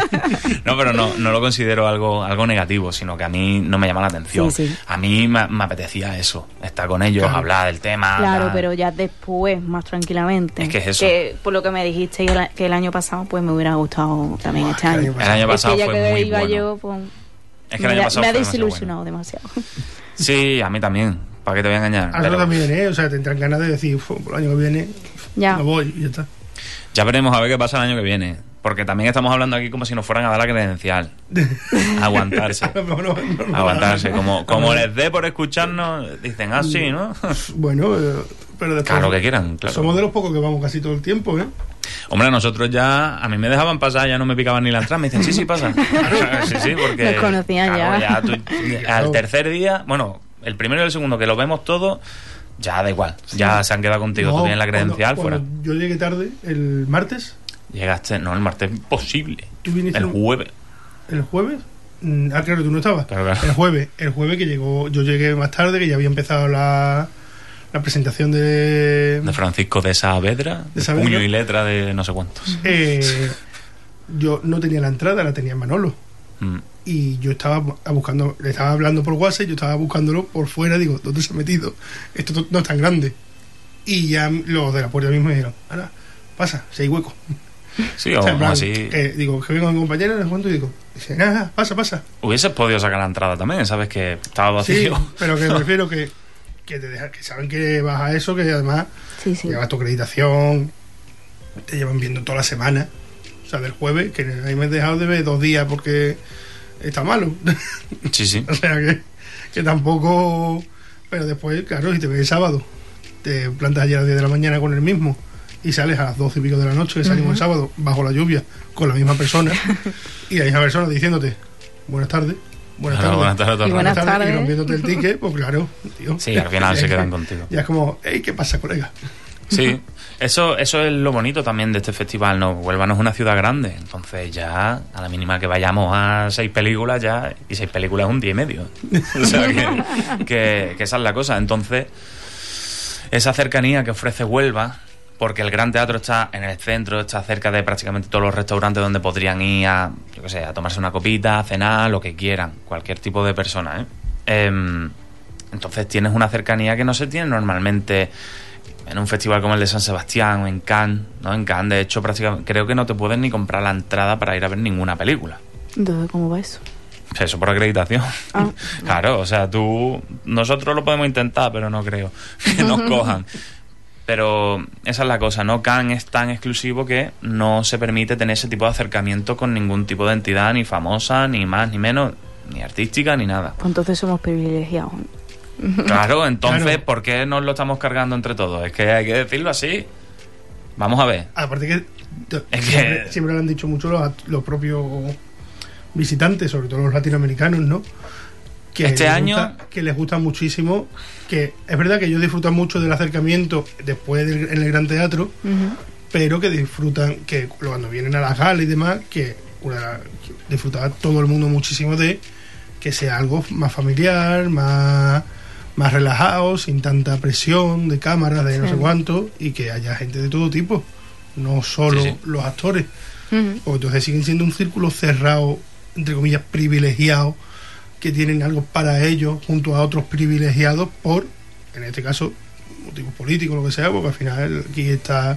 No, pero no lo considero algo negativo, sino que a mí no me llama la atención. Sí, sí. A mí me apetecía eso, estar con ellos, Claro. hablar del tema. Claro, pero ya después, más tranquilamente. Es que es eso. Que por lo que me dijiste que el año pasado, pues me hubiera gustado también este año. El año pasado es que ya fue que muy iba bueno. yo, pues, Es que el año pasado me ha fue demasiado desilusionado demasiado. bueno. Sí, a mí también. ¿Para qué te voy a engañar? A nosotros también, ¿eh? O sea, tendrán ganas de decir, por el año que viene, Ya. no voy y ya está. Ya veremos a ver qué pasa el año que viene. Porque también estamos hablando aquí como si nos fueran a dar la credencial. Aguantarse. No, Aguantarse. Como les dé por escucharnos, dicen, ah, sí, ¿no? Bueno, pero después... Claro que quieran, claro. Somos de los pocos que vamos casi todo el tiempo, ¿eh? Hombre, a nosotros ya, a mí me dejaban pasar, ya no me picaban ni la entrada. Me dicen, sí, pasa. Sí, porque... Nos conocían ya. Al tercer día, bueno, el primero y el segundo, que lo vemos todo, ya da igual. Ya se han quedado contigo. Tú tienes la credencial, cuando fuera. yo llegué tarde, el martes, Llegaste, no, el martes imposible. tú viniste El jueves. el jueves. Claro, tú no estabas. Claro. El jueves que llegó, yo llegué más tarde, que ya había empezado la presentación de Francisco de Saavedra, De Saavedra. puño y letra de no sé cuántos. yo no tenía la entrada, la tenía Manolo. Mm. Y yo estaba buscando, le estaba hablando por WhatsApp, yo estaba buscándolo por fuera, digo, ¿dónde se ha metido? Esto no es tan grande. Y ya los de la puerta mismo me dijeron, Ana, pasa, si hay hueco. Sí, O sea, en plan, así. digo, que vengo con mi compañero, no sé cuánto, y digo, dice, nada, pasa. Hubieses podido sacar la entrada también, ¿sabes? Que estaba Sí, vacío. pero que prefiero que te dejan, que saben que vas a eso, que además Sí, sí. llevas tu acreditación, te llevan viendo toda la semana, o sea, del jueves, que ahí me he dejado de ver 2 días porque está malo. Sí, sí. O sea, que tampoco... Pero después, claro, si te ves el sábado, te plantas allí a las 10 de la mañana con el mismo y sales a las 12 y pico de la noche, que salimos el sábado, bajo la lluvia, con la misma persona, y la misma persona diciéndote, buenas tardes, buenas Claro, tardes, buenas tardes a todos. Y buenas tardes. y rompiéndote el ticket, pues claro, tío. Sí, al final se quedan contigo. Ya es como, hey, ¿qué pasa, colega? Sí, eso es lo bonito también de este festival, ¿no? Huelva no es una ciudad grande, entonces ya a la mínima que vayamos a 6 películas ya, y 6 películas es un día y medio. O sea que esa es la cosa. Entonces, esa cercanía que ofrece Huelva, porque el Gran Teatro está en el centro, está cerca de prácticamente todos los restaurantes donde podrían ir a, yo qué sé, a tomarse una copita, a cenar, lo que quieran, cualquier tipo de persona, entonces tienes una cercanía que no se tiene normalmente en un festival como el de San Sebastián o en Cannes, ¿no? En Cannes, de hecho, prácticamente creo que no te puedes ni comprar la entrada para ir a ver ninguna película. Entonces, ¿cómo va eso? Eso por acreditación. Ah. Claro, o sea, nosotros lo podemos intentar, pero no creo que nos cojan. Pero esa es la cosa, ¿no? Cannes es tan exclusivo que no se permite tener ese tipo de acercamiento con ningún tipo de entidad, ni famosa, ni más, ni menos, ni artística, ni nada. Pues entonces somos privilegiados. Claro, entonces, Claro. ¿por qué nos lo estamos cargando entre todos? Es que hay que decirlo así. Vamos a ver. Aparte que, Es que- siempre lo han dicho mucho los propios visitantes, sobre todo los latinoamericanos, ¿no? Que Este les año- gusta, que les gusta muchísimo, que es verdad que ellos disfrutan mucho del acercamiento después en el Gran Teatro, pero que disfrutan, que cuando vienen a las galas y demás, que disfruta todo el mundo muchísimo de que sea algo más familiar, más relajado, sin tanta presión de cámaras, de no sé cuánto, y que haya gente de todo tipo, no solo Sí, sí. los actores. Porque entonces siguen siendo un círculo cerrado, entre comillas, privilegiado, que tienen algo para ellos junto a otros privilegiados por, en este caso, motivos políticos, lo que sea, porque al final aquí está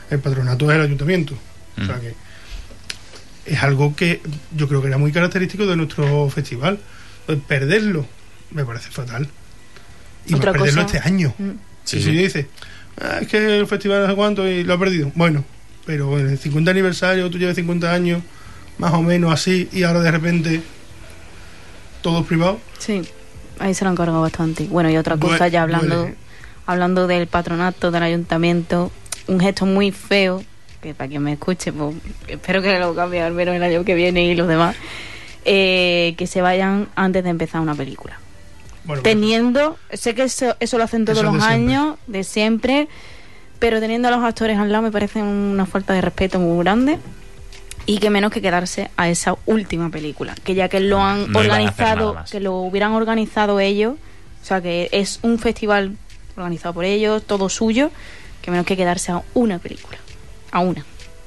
el patronato es el ayuntamiento. O sea que es algo que yo creo que era muy característico de nuestro festival. Perderlo me parece fatal. Y más perderlo este año. Si yo dice, es que el festival no sé cuánto y lo ha perdido. Bueno, pero en el 50 aniversario tú llevas 50 años, más o menos así, y ahora de repente todo es privado. Sí, ahí se lo han cargado bastante. Bueno, y otra cosa, ya hablando del patronato, del ayuntamiento, un gesto muy feo, que para quien me escuche, pues espero que lo cambie al menos el año que viene y los demás, que se vayan antes de empezar una película. Bueno, teniendo, sé que eso lo hacen todos los años, de siempre, pero teniendo a los actores al lado me parece una falta de respeto muy grande. Y que menos que quedarse a esa última película, que ya que lo han organizado, que lo hubieran organizado ellos, o sea que es un festival organizado por ellos, todo suyo, que menos que quedarse a una película, a una.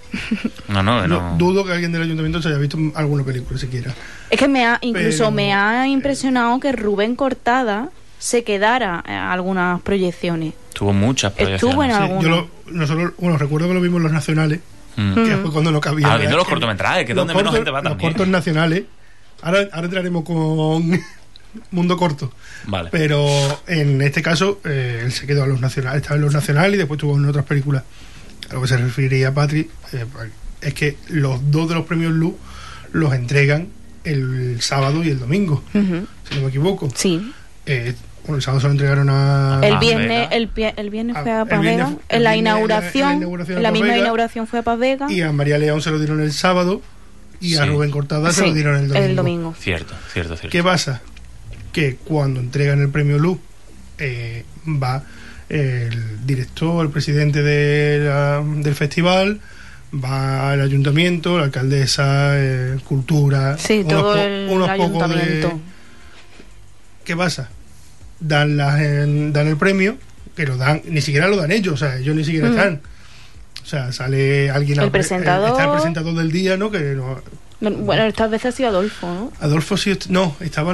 No. Dudo que alguien del ayuntamiento se haya visto alguna película siquiera. Es que me ha impresionado que Rubén Cortada se quedara a algunas proyecciones. Tuvo muchas proyecciones. Estuvo en algunas. Nosotros recuerdo que lo vimos en los nacionales. Que fue cuando no cabía. Viendo los cortometrajes, que es donde menos gente va también. Los cortos nacionales. Ahora entraremos con Mundo Corto. Vale. Pero en este caso, él se quedó a los nacionales. Estaba en los nacionales y después estuvo en otras películas. A lo que se referiría a Patri, es que los dos de los premios Luz los entregan el sábado y el domingo, si no me equivoco. Sí. El sábado se lo entregaron a... El viernes fue a Paz Vega. En la inauguración, en la misma inauguración fue a Paz Vega. Y a María León se lo dieron el sábado y a Rubén Cortada se lo dieron el domingo. Cierto. ¿Qué pasa? Que cuando entregan el premio Luz va el director, el presidente del festival, va el ayuntamiento, la alcaldesa, cultura... Sí, todo el ayuntamiento. ¿Qué pasa? Dan el premio, que lo dan, ni siquiera lo dan ellos, o sea, ellos ni siquiera están. O sea, sale alguien... El presentador... Está el presentador del día, ¿no? Que no... Bueno, esta vez ha sido Adolfo, ¿no? Adolfo sí... No, estaba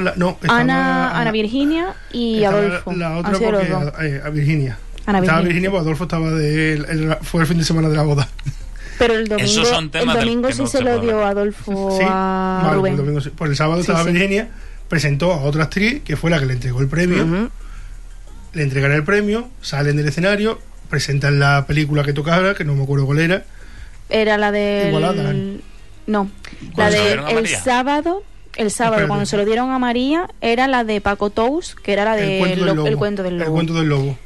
Ana Virginia y Adolfo. La otra porque... a Virginia. Estaba Virginia, pues Adolfo estaba fue el fin de semana de la boda. Pero el domingo sí se lo dio Adolfo a Rubén. El domingo sí. Por el sábado estaba Virginia, presentó a otra actriz, que fue la que le entregó el premio. Le entregan el premio, salen del escenario, presentan la película que tocaba, que no me acuerdo cuál era. Era la de... Igualada. No, la de el sábado, cuando se lo dieron a María, era la de Paco Tous, que era la de El cuento del lobo. El cuento del lobo.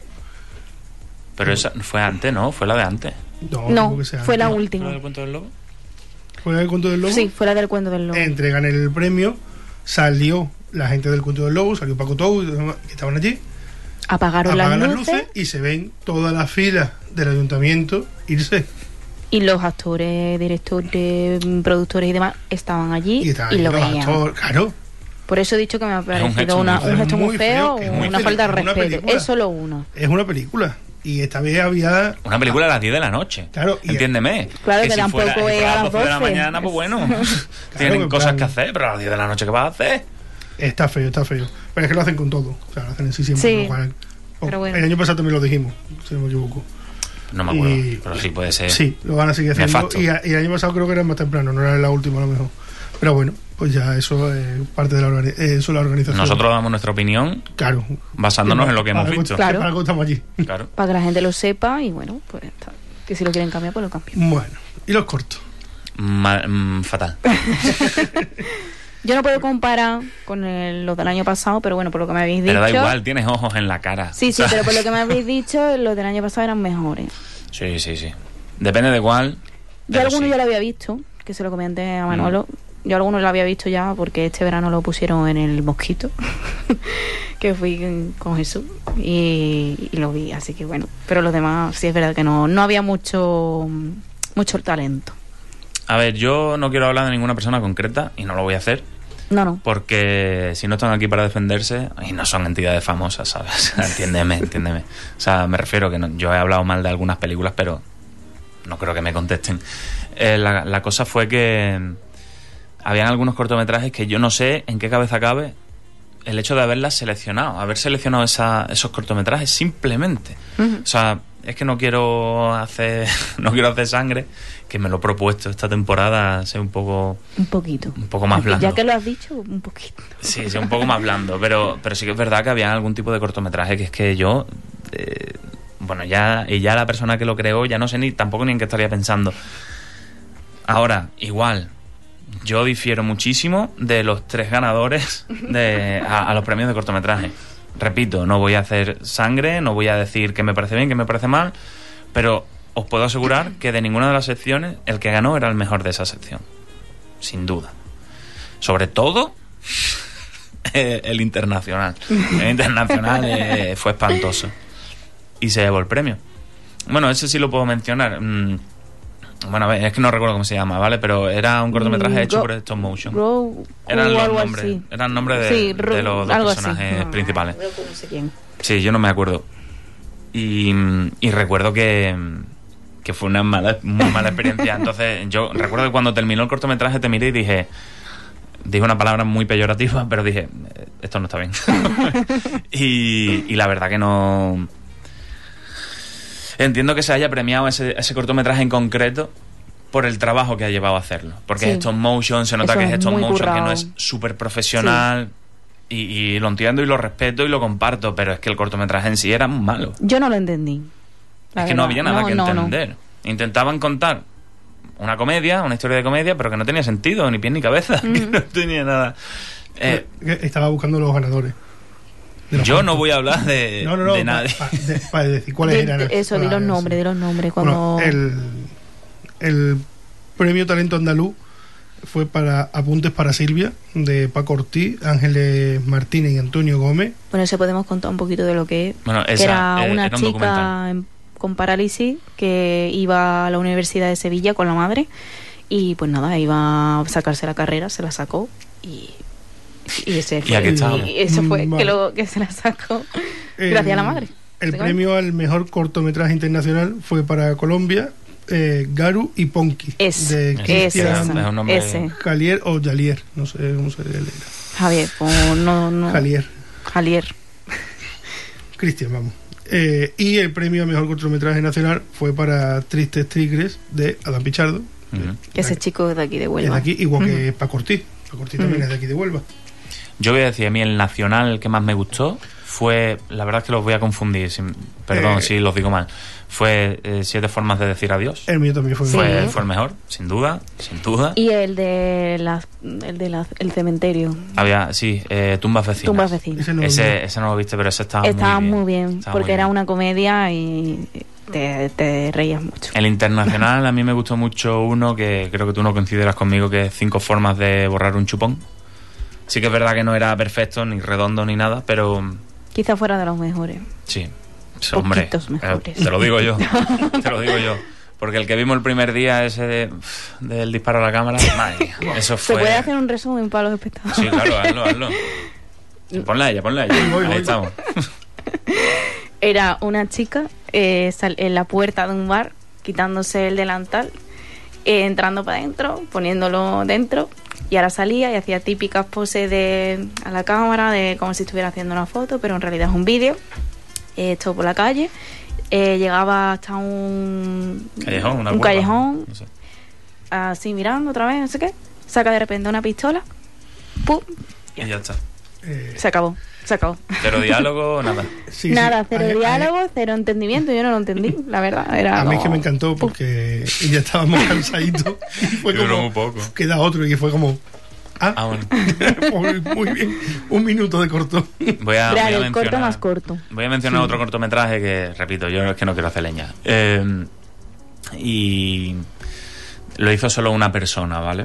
Pero esa fue antes, ¿no? Fue la de antes. No, fue la última. ¿Fue la del cuento del lobo? ¿Fue la del cuento del lobo? Sí, fue la del cuento del lobo. Entregan el premio, salió la gente del cuento del lobo, salió Paco Tous, que estaban allí. Apagaron las luces y se ven todas las filas del ayuntamiento irse. Y los actores, directores, productores y demás estaban allí y lo veían. Claro. Por eso he dicho que me ha parecido un gesto muy feo, una falta de respeto. Es solo uno. Es una película. Y esta vez había... Una película a las 10 de la noche. Claro. Entiéndeme. Claro que tampoco es a las 12 de la mañana, pues bueno. Tienen cosas que hacer, pero a las 10 de la noche, ¿qué vas a hacer? Está feo. Pero es que lo hacen con todo. O sea, lo hacen en sí siempre. Sí. Pero bueno. El año pasado también lo dijimos, si no me equivoco. No me acuerdo, pero sí puede ser. Sí, lo van a seguir haciendo. Y el año pasado creo que era más temprano, no era la última a lo mejor. Pero bueno, pues ya eso es parte de la organización. Nosotros damos nuestra opinión, claro, basándonos en lo que hemos visto. Claro. Para algo estamos allí. Claro. Para que la gente lo sepa y bueno, pues está. Que si lo quieren cambiar, pues lo cambian. Bueno, ¿y los cortos? Fatal. Yo no puedo comparar con los del año pasado, pero bueno, por lo que me habéis dicho... Pero da igual, tienes ojos en la cara. Sí, pero por lo que me habéis dicho, los del año pasado eran mejores. Sí. Depende de cuál. Yo algunos ya lo había visto, que se lo comenté a Manolo. Yo algunos lo había visto ya porque este verano lo pusieron en el Mosquito, que fui con Jesús y lo vi, así que bueno. Pero los demás sí es verdad que no había mucho talento. A ver, yo no quiero hablar de ninguna persona concreta y no lo voy a hacer. No. Porque si no están aquí para defenderse y no son entidades famosas, ¿sabes? Entiéndeme. O sea, me refiero que yo he hablado mal de algunas películas, pero no creo que me contesten. La cosa fue que habían algunos cortometrajes que yo no sé en qué cabeza cabe el hecho de haber seleccionado esos cortometrajes simplemente. O sea, es que no quiero hacer sangre, que me lo he propuesto esta temporada, ser un poco más blando. Ya que lo has dicho, un poquito. Sí, un poco más blando, pero sí que es verdad que había algún tipo de cortometraje que es que yo, ya la persona que lo creó, ya no sé tampoco ni en qué estaría pensando. Ahora, igual, yo difiero muchísimo de los 3 ganadores a los premios de cortometraje. Repito, no voy a hacer sangre, no voy a decir que me parece bien, que me parece mal, pero os puedo asegurar que de ninguna de las secciones el que ganó era el mejor de esa sección, sin duda. Sobre todo el internacional. El internacional fue espantoso y se llevó el premio. Bueno, ese sí lo puedo mencionar. Bueno, a ver, es que no recuerdo cómo se llama, ¿vale? Pero era un cortometraje hecho por stop motion. Eran nombres de los 2 personajes principales. No sé quién. Sí, yo no me acuerdo. Y recuerdo que fue una muy mala experiencia. Entonces, yo recuerdo que cuando terminó el cortometraje te miré y dije una palabra muy peyorativa, pero dije, esto no está bien. y la verdad que no... Entiendo que se haya premiado ese cortometraje en concreto por el trabajo que ha llevado a hacerlo. Porque sí, es stop motion, se nota que es stop motion, currado, que no es súper profesional. Sí. Y lo entiendo y lo respeto y lo comparto, pero es que el cortometraje en sí era muy malo. Yo no lo entendí. Es que no había nada que entender. Intentaban contar una historia de comedia, pero que no tenía sentido, ni pie ni cabeza, que no tenía nada. Estaba buscando los ganadores. Yo no voy a hablar de nadie. Para decir cuáles eran. Eso, de los nombres. Cuando... Bueno, el premio Talento Andaluz fue para Apuntes para Silvia, de Paco Ortiz, Ángeles Martínez y Antonio Gómez. Bueno, eso podemos contar un poquito de lo que es. Bueno, que era una chica con parálisis que iba a la Universidad de Sevilla con la madre y pues nada, iba a sacarse la carrera, se la sacó y ese fue que se la sacó gracias a la madre. El premio al mejor cortometraje internacional fue para Colombia, Garu y Ponky, de Cristian Jalier o Jalier, no sé cómo se le leerá. Javier, o no. Jalier. Cristian, vamos. Y el premio a mejor cortometraje nacional fue para Tristes Tigres, de Adán Pichardo. Que ese chico es de aquí de Huelva. Es de aquí, igual que Paco Ortiz. Paco Ortiz también es de aquí de Huelva. Yo voy a decir, a mí el nacional que más me gustó fue, la verdad es que los voy a confundir, perdón si los digo mal, fue 7 formas de decir adiós. El mío también fue el mejor, sin duda. Y el de el cementerio. Había, sí, Tumbas Vecinas. Ese no lo viste, pero ese estaba muy bien. Porque era una comedia y te reías mucho. El internacional a mí me gustó mucho uno que creo que tú no consideras conmigo, que es 5 formas de borrar un chupón. Sí que es verdad que no era perfecto, ni redondo, ni nada, pero... Quizá fuera de los mejores. Sí, hombre, mejores. Te lo digo yo. Porque el que vimos el primer día, ese del disparo a la cámara, madre, eso fue... ¿Se puede hacer un resumen para los espectadores? Sí, claro, hazlo. Ponla ella. Ahí estamos. Era una chica en la puerta de un bar, quitándose el delantal, entrando para adentro, poniéndolo dentro... Y ahora salía y hacía típicas poses a la cámara, de como si estuviera haciendo una foto, pero en realidad es un vídeo. Esto por la calle. Llegaba hasta un callejón, no sé, así mirando otra vez, no sé qué. Saca de repente una pistola, ¡pum! Y ya está. Se acabó. Cero diálogo, nada. Sí, cero diálogo, cero entendimiento. Yo no lo entendí, la verdad. A mí es que me encantó porque ya estábamos cansaditos y fue como muy poco. Queda otro y fue como bueno. Muy bien, 1 minuto de corto. Voy a mencionar, corto más corto. Voy a mencionar otro cortometraje que, repito, yo es que no quiero hacer leña. Y lo hizo solo una persona, ¿vale?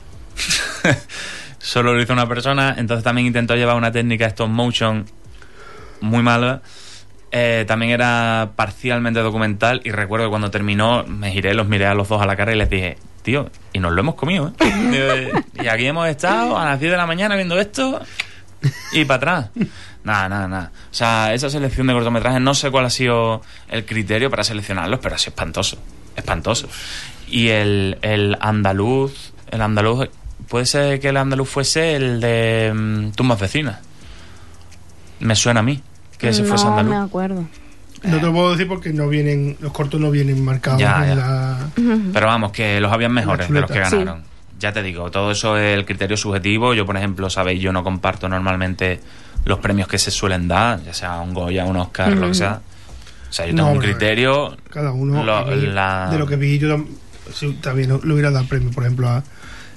Solo lo hizo una persona, entonces también intentó llevar una técnica stop motion muy mala. También era parcialmente documental y recuerdo que cuando terminó los miré a los dos a la cara y les dije, tío, y nos lo hemos comido, y aquí hemos estado a las 10 de la mañana viendo esto y para atrás. Nada. O sea, esa selección de cortometrajes, no sé cuál ha sido el criterio para seleccionarlos, pero ha sido espantoso. Y el andaluz, puede ser que el andaluz fuese el de Tumbas Vecinas. Me suena a mí que ese fuese andaluz. No me acuerdo. No te lo puedo decir porque no vienen, los cortos no vienen marcados Ya. la... Pero vamos, que los habían mejores de los que chuleta. ganaron. Ya te digo, todo eso es el criterio subjetivo. Yo, por ejemplo, sabéis, yo no comparto normalmente los premios que se suelen dar, ya sea un Goya, un Oscar, lo que sea. O sea, yo tengo No, un pero criterio. Cada uno, Lo- a mí, la- de lo que vi, yo sí, también le hubiera dado premio, por ejemplo, a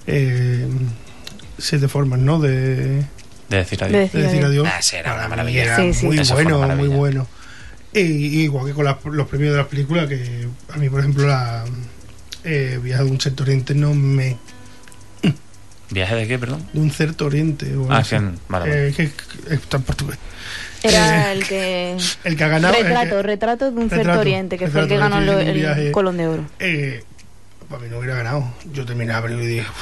Siete Formas, ¿no? De De decir adiós. De decir decir adiós. Ah, sí, era Para una mí maravilla. era Sí, sí. muy Eso fue bueno, una muy maravilla. bueno. Igual que con los premios de las películas, que a mí, por ejemplo, la Viaje de un Certo Oriente no me... ¿Viaje de qué, perdón? De un Certo Oriente. O algo Ah, así. que vale. Que está en portugués. Era el que... El que ha ganado... Retrato de un Certo Retrato, Oriente, que fue el que Retrato, ganó sí, un el viaje. Colón de Oro. Para mí no hubiera ganado. Yo terminaba la película y dije...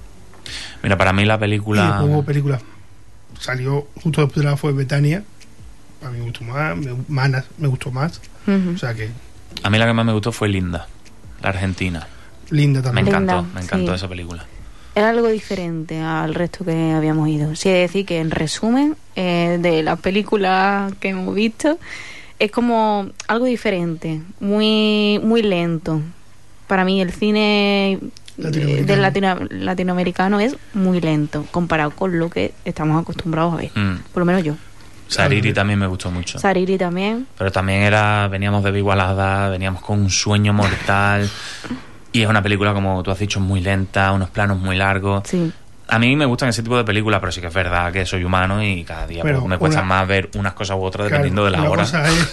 Mira, para mí la Y película... después hubo película. Salió justo después de la fue Betania. A mí me gustó más. Manas me gustó más. Ujú. O sea que A mí la que más me gustó fue Linda, la argentina. linda Me también. encantó, Linda, me encantó sí. esa película. Era algo diferente al resto que habíamos ido. Sí, es decir, que en resumen, de las películas que hemos visto, es como algo diferente, muy, muy lento. Para mí el cine latinoamericano es muy lento comparado con lo que estamos acostumbrados a ver. Por lo menos yo. Sariri también me gustó mucho. Sariri también. Pero también veníamos de Igualada, veníamos con un sueño mortal. Y es una película, como tú has dicho, muy lenta, unos planos muy largos. Sí. A mí me gustan ese tipo de películas, pero sí que es verdad que soy humano y cada día Pero pues, me cuesta una- más ver unas cosas u otras Claro, dependiendo de la una hora. cosa es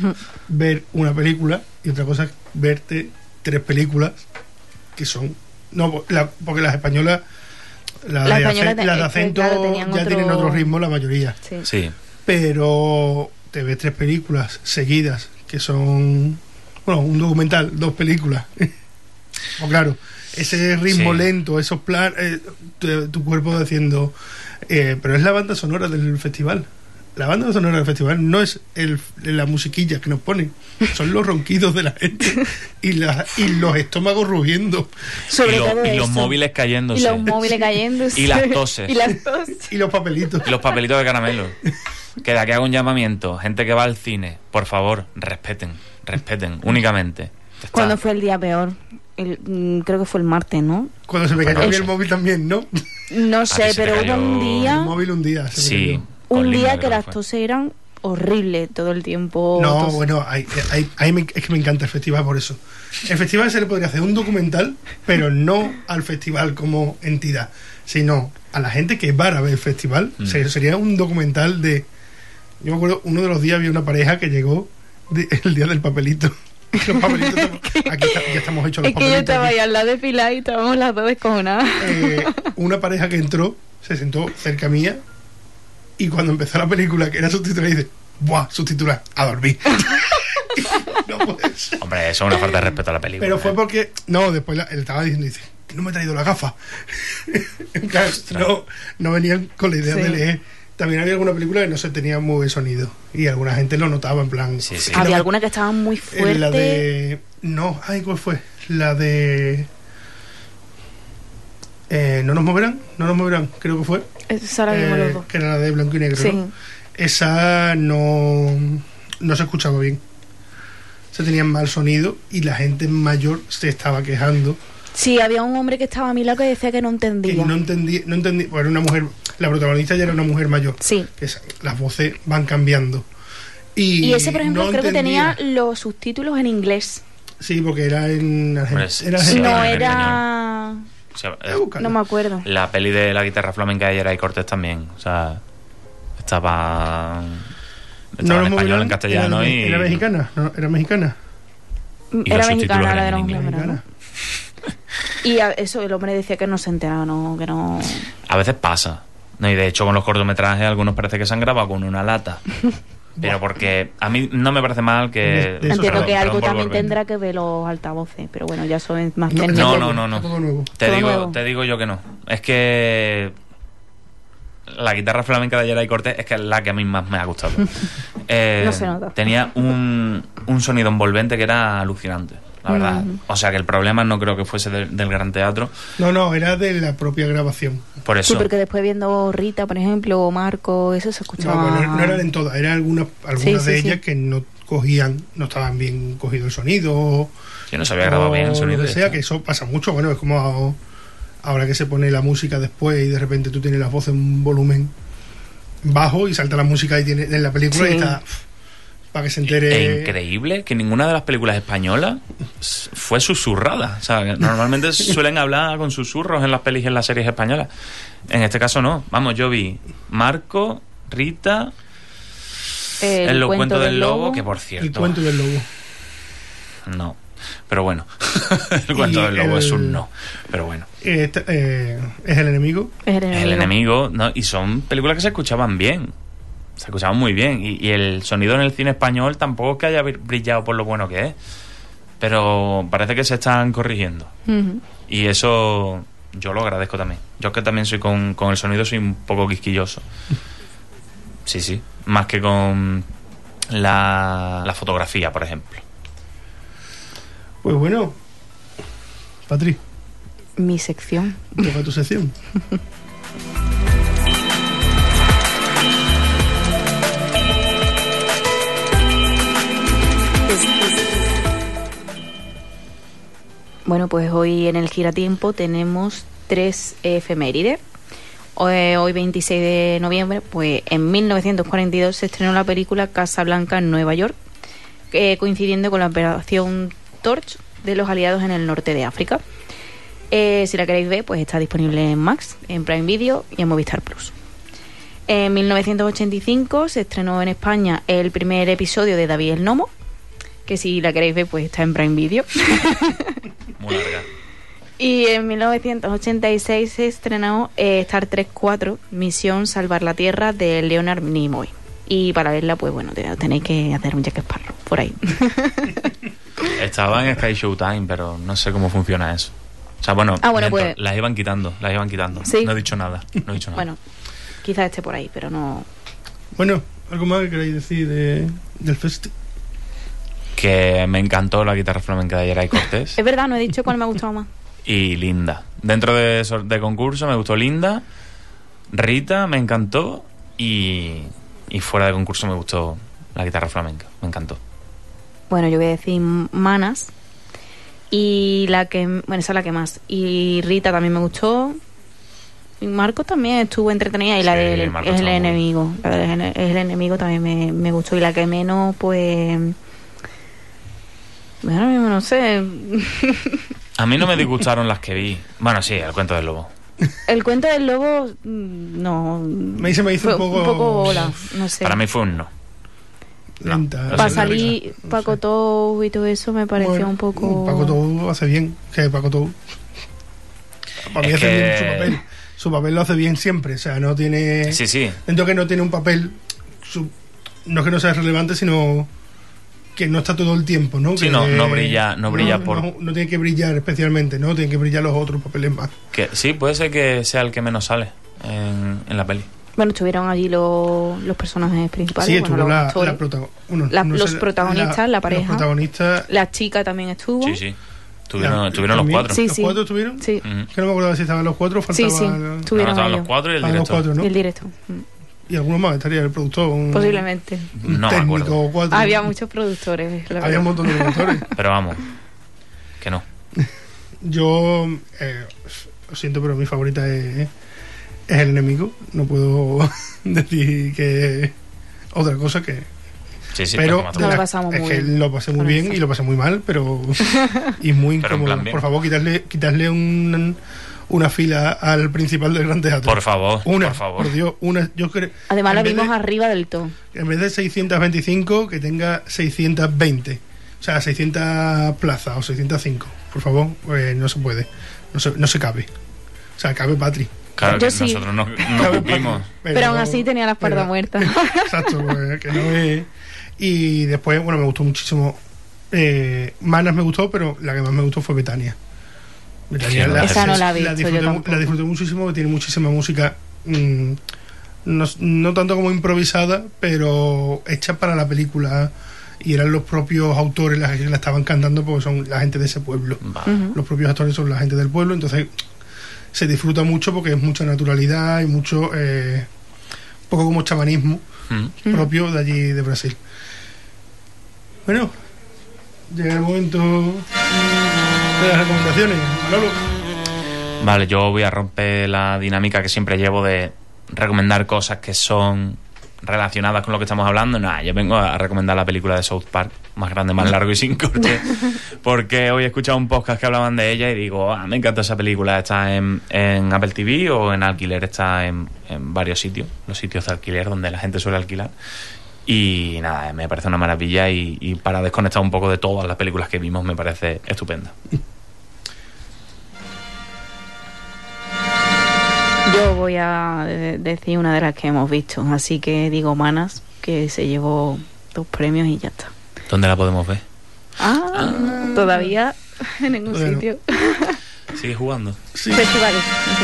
ver una película y otra cosa es verte 3 películas que son... No, porque las españolas... Las Las de españolas las de es que, acento claro, tenían ya otro- tienen otro ritmo la mayoría. Sí. Sí, Pero te ves 3 películas seguidas que son... Bueno, un documental, 2 películas. O claro, ese ritmo Sí. lento, esos planes, tu cuerpo diciendo... pero es la banda sonora del festival. La banda sonora del festival no es la musiquilla que nos ponen, son los ronquidos de la gente y los estómagos rugiendo Sobre y, todo y los eso. móviles Y cayéndose. los móviles cayéndose. Y las toses. Y las toses. y los papelitos. Y los papelitos de caramelo. Que de aquí hago un llamamiento. Gente que va al cine, por favor, respeten, únicamente. Ya está. ¿Cuándo fue el día peor? Creo que fue el martes, ¿no? Cuando se me cayó Bueno, a mí sí. el móvil también, ¿no? No sé, ti se te pero hubo cayó un El día, móvil un día se me Sí. cayó. con un Linda día que creo las fue. toses eran horribles todo el tiempo. No, bueno, es que me encanta el festival por eso. El festival se le podría hacer un documental, pero no al festival como entidad, sino a la gente que va a ver el festival. Sería un documental de... Yo me acuerdo, uno de los días había una pareja que llegó el día del papelito. Los papelitos ya estamos hechos los Es que yo papelitos. estaba aquí. ahí al lado de Pilar y estábamos las dos descojonadas. Una pareja que entró, se sentó cerca mía y cuando empezó la película, que era subtitular, dice, ¡buah! Subtitular, a dormir. No puede ser. Hombre, eso es una falta de respeto a la película. Pero fue porque, no, después él estaba diciendo, dice, que no me he traído la gafa. Claro, no venían con la idea Sí. de leer. También había alguna película que no se tenía muy buen sonido y alguna gente lo notaba en plan. Sí, sí. Había alguna que estaba muy fuerte. La de. No, ay, ¿cuál fue? La de. No nos moverán, creo que fue. Esa la vimos los dos. Que era la de blanco y negro, Sí. ¿no? Esa no se escuchaba bien. Se tenía mal sonido y la gente mayor se estaba quejando. Sí, había un hombre que estaba a mi lado que decía que no Que entendía. no entendía, bueno, era una mujer, la protagonista ya era una mujer mayor. Sí. Que las voces van cambiando. Y Y ese, por ejemplo, no creo que entendía. tenía los subtítulos en inglés. Sí, porque era en Hombre, Argentina. sí, Era sí, argentina. No en era... O sea, Voy a buscarlo. No me acuerdo. la peli de la guitarra flamenca de Geray Cortés también. O sea, estaba en nos español, moverán, en castellano y... Era mexicana, no, era mexicana. Y Era los mexicana, subtítulos la de eran los en inglés. hombres, ¿no? Y eso, el hombre decía que no se enteraba, no, que no... A veces pasa. No, y de hecho con los cortometrajes algunos parece que se han grabado con una lata. Pero porque a mí no me parece mal que... De eso Entiendo perdón, que algo por también volver. tendrá que ver los altavoces, pero bueno, ya son más No, técnicos. No. Todo nuevo. Todo nuevo. Te digo yo que no. Es que la guitarra flamenca de Geray Cortés es que es la que a mí más me ha gustado. No se nota. Tenía un sonido envolvente que era alucinante, la verdad. O sea que el problema no creo que fuese del Gran Teatro. No, era de la propia grabación. Por eso. Sí, porque después viendo Rita, por ejemplo, o Marco, eso se escuchaba... No eran en todas, eran algunas Sí, de sí, ellas sí. que no no estaban bien cogido el sonido. Que no se había grabado bien el sonido. Lo que sea, que eso pasa mucho. Bueno, es como ahora que se pone la música después y de repente tú tienes las voces en un volumen bajo y salta la música y tiene en la película y está para que se entere. Es increíble que ninguna de las películas españolas fue susurrada. O sea, normalmente suelen hablar con susurros en las pelis y en las series españolas. En este caso no. Vamos, yo vi Marco, Rita, el cuento del lobo, que por cierto... El cuento del lobo. No. Pero bueno, el cuento del lobo es un no. Pero bueno. ¿Es el enemigo? Es el enemigo, ¿no? Y son películas que se escuchaban bien. Se escuchaban muy bien. Y el sonido en el cine español tampoco es que haya brillado por lo bueno que es. Pero parece que se están corrigiendo. Uh-huh. Y eso yo lo agradezco también. Yo que también soy con el sonido soy un poco quisquilloso. Sí. Más que con la fotografía, por ejemplo. Pues bueno, Patri. Mi sección. Toca tu sección. Bueno, pues hoy en el Giratiempo tenemos 3 efemérides. Hoy 26 de noviembre, pues en 1942 se estrenó la película Casablanca en Nueva York, coincidiendo con la operación Torch de los aliados en el norte de África. Si la queréis ver, pues está disponible en Max, en Prime Video y en Movistar Plus. En 1985 se estrenó en España el primer episodio de David el Nomo, que si la queréis ver, pues está en Prime Video. Muy larga. Y en 1986 se estrenó Star Trek 4, Misión Salvar la Tierra, de Leonard Nimoy. Y para verla, pues bueno, tenéis que hacer un Jack Sparrow por ahí. Estaba en Sky Showtime, pero no sé cómo funciona eso. O sea, bueno, pues las iban quitando. ¿Sí? No he dicho nada. Bueno, quizás esté por ahí, pero no... Bueno, ¿algo más que queráis decir del festival? Que me encantó la guitarra flamenca de Yeray Cortés. Es verdad, no he dicho cuál me ha gustado más. Y Linda. Dentro de concurso me gustó Linda, Rita me encantó y fuera de concurso me gustó la guitarra flamenca. Me encantó. Bueno, yo voy a decir Manas. Y esa es la que más. Y Rita también me gustó. Y Marcos también estuvo entretenida. Y la de Es el enemigo. La de Es el enemigo también me gustó. Y la que menos, pues... Bueno, no sé. A mí no me disgustaron las que vi. Bueno, sí, el cuento del lobo. El cuento del lobo, no. Me hizo un poco bola, no sé. Para mí fue un no. Lenta. Para salir Paco Tou y todo eso me pareció un poco... Paco Tou hace bien. Que Paco Tou... Para mí hace bien su papel. Su papel lo hace bien siempre. O sea, no tiene... Sí. Dentro que no tiene un papel... No es que no sea relevante, sino... que no está todo el tiempo, ¿no? Sí, que no brilla por... No tiene que brillar especialmente, ¿no? Tienen que brillar los otros papeles más. Que sí, puede ser que sea el que menos sale en la peli. Bueno, estuvieron allí los personajes principales. Sí, estuvo los protagonistas, la pareja. Los protagonistas. La chica también estuvo. Sí. Estuvieron los 4. Sí, ¿Los 4 estuvieron? Sí. Que no me acordaba si estaban los 4 o faltaba... Sí. Estaban los 4 y el director. Los 4, ¿no? Y el director. Y algunos más, estaría el productor. Posiblemente. No me acuerdo. O 4. Había muchos productores. Había un montón de productores. Pero vamos, que no. Yo lo siento, pero mi favorita es el enemigo. No puedo decir que otra cosa que... Sí, pero lo pasamos muy bien. Lo pasé muy bien y lo pasé muy mal, pero... y muy incómodo. Por favor, quitarle una fila al principal del Gran Teatro. Por favor. Por Dios, yo creo... Además la vimos arriba del todo. En vez de 625, que tenga 620. O sea, 600 plazas o 605. Por favor, pues no se puede. No se cabe. O sea, cabe Patri. Claro, que sí. Nosotros no cupimos. Pero aún así tenía la espalda muerta. Exacto, pues, que no es... Y después, bueno, me gustó muchísimo. Manas me gustó, pero la que más me gustó fue Betania. Esa no la vi. La disfruté muchísimo, tiene muchísima música. No tanto como improvisada, pero hecha para la película. Y eran los propios autores las que la estaban cantando, porque son la gente de ese pueblo. Los propios actores son la gente del pueblo, entonces se disfruta mucho porque es mucha naturalidad y mucho poco como chamanismo propio de allí de Brasil. Bueno, llega el momento de las recomendaciones. Manolo. Vale, yo voy a romper la dinámica que siempre llevo de recomendar cosas que son relacionadas con lo que estamos hablando. Nada, yo vengo a recomendar la película de South Park, más grande, más largo y sin corte, porque hoy he escuchado un podcast que hablaban de ella y digo, me encanta esa película. Está en Apple TV o en alquiler, está en varios sitios, los sitios de alquiler donde la gente suele alquilar. Y nada, me parece una maravilla y para desconectar un poco de todas las películas que vimos me parece estupenda. Yo voy a decir una de las que hemos visto, así que digo Manas, que se llevó 2 premios y ya está. ¿Dónde la podemos ver? Todavía en ningún sitio. ¿Sigue jugando? Sí. Festivales.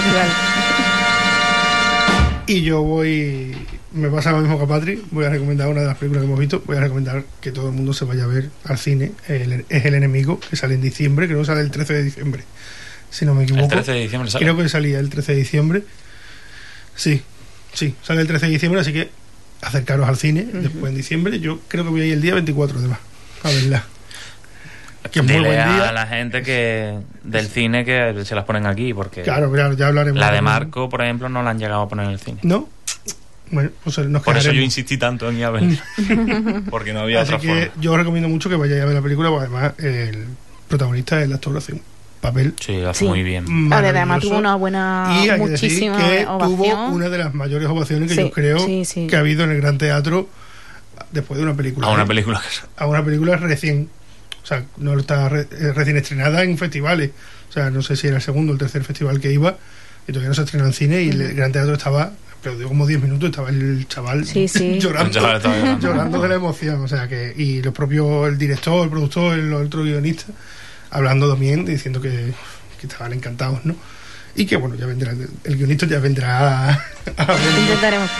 Y yo me pasa lo mismo que a Patri, voy a recomendar una de las películas que hemos visto, voy a recomendar que todo el mundo se vaya a ver al cine, es El Enemigo, que sale en diciembre, creo que sale el 13 de diciembre, si no me equivoco. ¿El 13 de diciembre sale? Creo que salía el 13 de diciembre. Sí, sale el 13 de diciembre, así que acercaros al cine después en diciembre. Yo creo que voy a ir el día 24 además a verla. Que es muy buen día. A la gente que del cine que se las ponen aquí, porque claro, ya hablaremos. La de Marco, por ejemplo, no la han llegado a poner en el cine. ¿No? Bueno, pues nos por eso quedaremos. yo insistí tanto en ir a verla, porque no había así otra que forma. yo os recomiendo mucho que vayáis a ver la película, porque además el protagonista es el actor, hace un papel hace muy bien. Además tuvo una buena, y hay muchísima que decir que ovación. tuvo una de las mayores ovaciones que yo creo que ha habido en el Gran Teatro después de una película. A una película recién, o sea, no está recién estrenada en festivales. O sea, no sé si era el segundo o el tercer festival que iba y todavía no se estrenó en cine y el Gran Teatro estaba, pero dio como 10 minutos, estaba el chaval llorando de la emoción. O sea, que y los propios, el director, el productor, el otro guionista hablando también, diciendo que estaban encantados, ¿no? Y que bueno, ya vendrá el guionista ya vendrá a intentaremos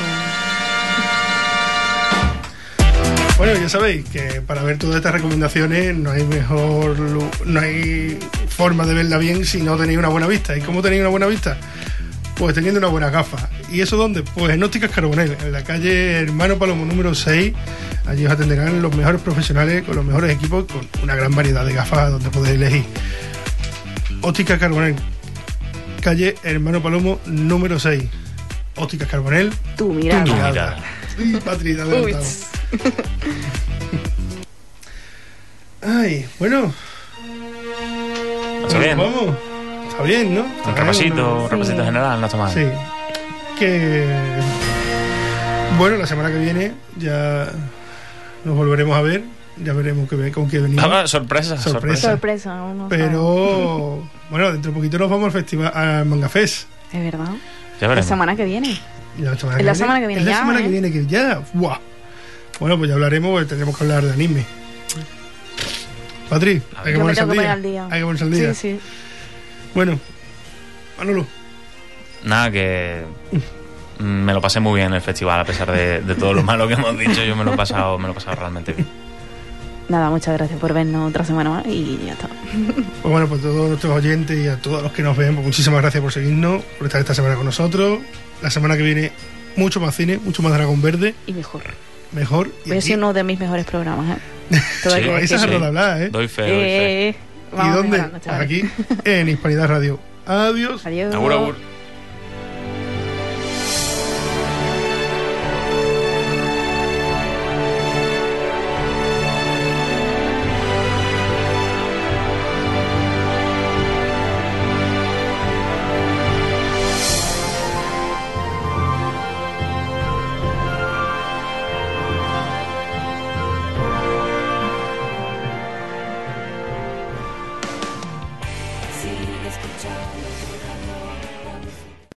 Bueno, ya sabéis que para ver todas estas recomendaciones no hay forma de verla bien si no tenéis una buena vista. ¿Y cómo tenéis una buena vista? Pues teniendo una buena gafa. ¿Y eso dónde? Pues en Ópticas Carbonell, en la calle Hermano Palomo número 6. Allí os atenderán los mejores profesionales con los mejores equipos, con una gran variedad de gafas donde podéis elegir. Ópticas Carbonell, calle Hermano Palomo número 6. Ópticas Carbonell, tu mirada. Sí, Patri, te adelantado. Ay, bueno. Está bien. Vamos. Está bien, ¿no? Un repasito general, no está mal. Sí. Que bueno, la semana que viene ya nos volveremos a ver. Ya veremos con qué venimos. Sorpresa. Pero bueno, dentro de poquito nos vamos al festival, al Manga Fest. Es verdad. Ya veremos. La semana que viene. La semana que viene que ya. ¡Buah! Bueno, pues ya hablaremos, pues tendremos que hablar de anime. Patri, hay que ponerse al día. Hay que ponerse al día. Sí. Bueno, Manolo. Nada, que me lo pasé muy bien en el festival, a pesar de todo lo malo que hemos dicho. Yo me lo he pasado realmente bien. Nada, muchas gracias por vernos otra semana más y ya está. Pues bueno, pues a todos nuestros oyentes y a todos los que nos ven, pues muchísimas gracias por seguirnos, por estar esta semana con nosotros. La semana que viene mucho más cine, mucho más Dragón Verde. Y mejor. Y ha sido uno de mis mejores programas, vais a dejarlo de hablar, Doy fe. ¿Y dónde? Aquí, en Hispanidad Radio. Adiós. Adiós. Agur.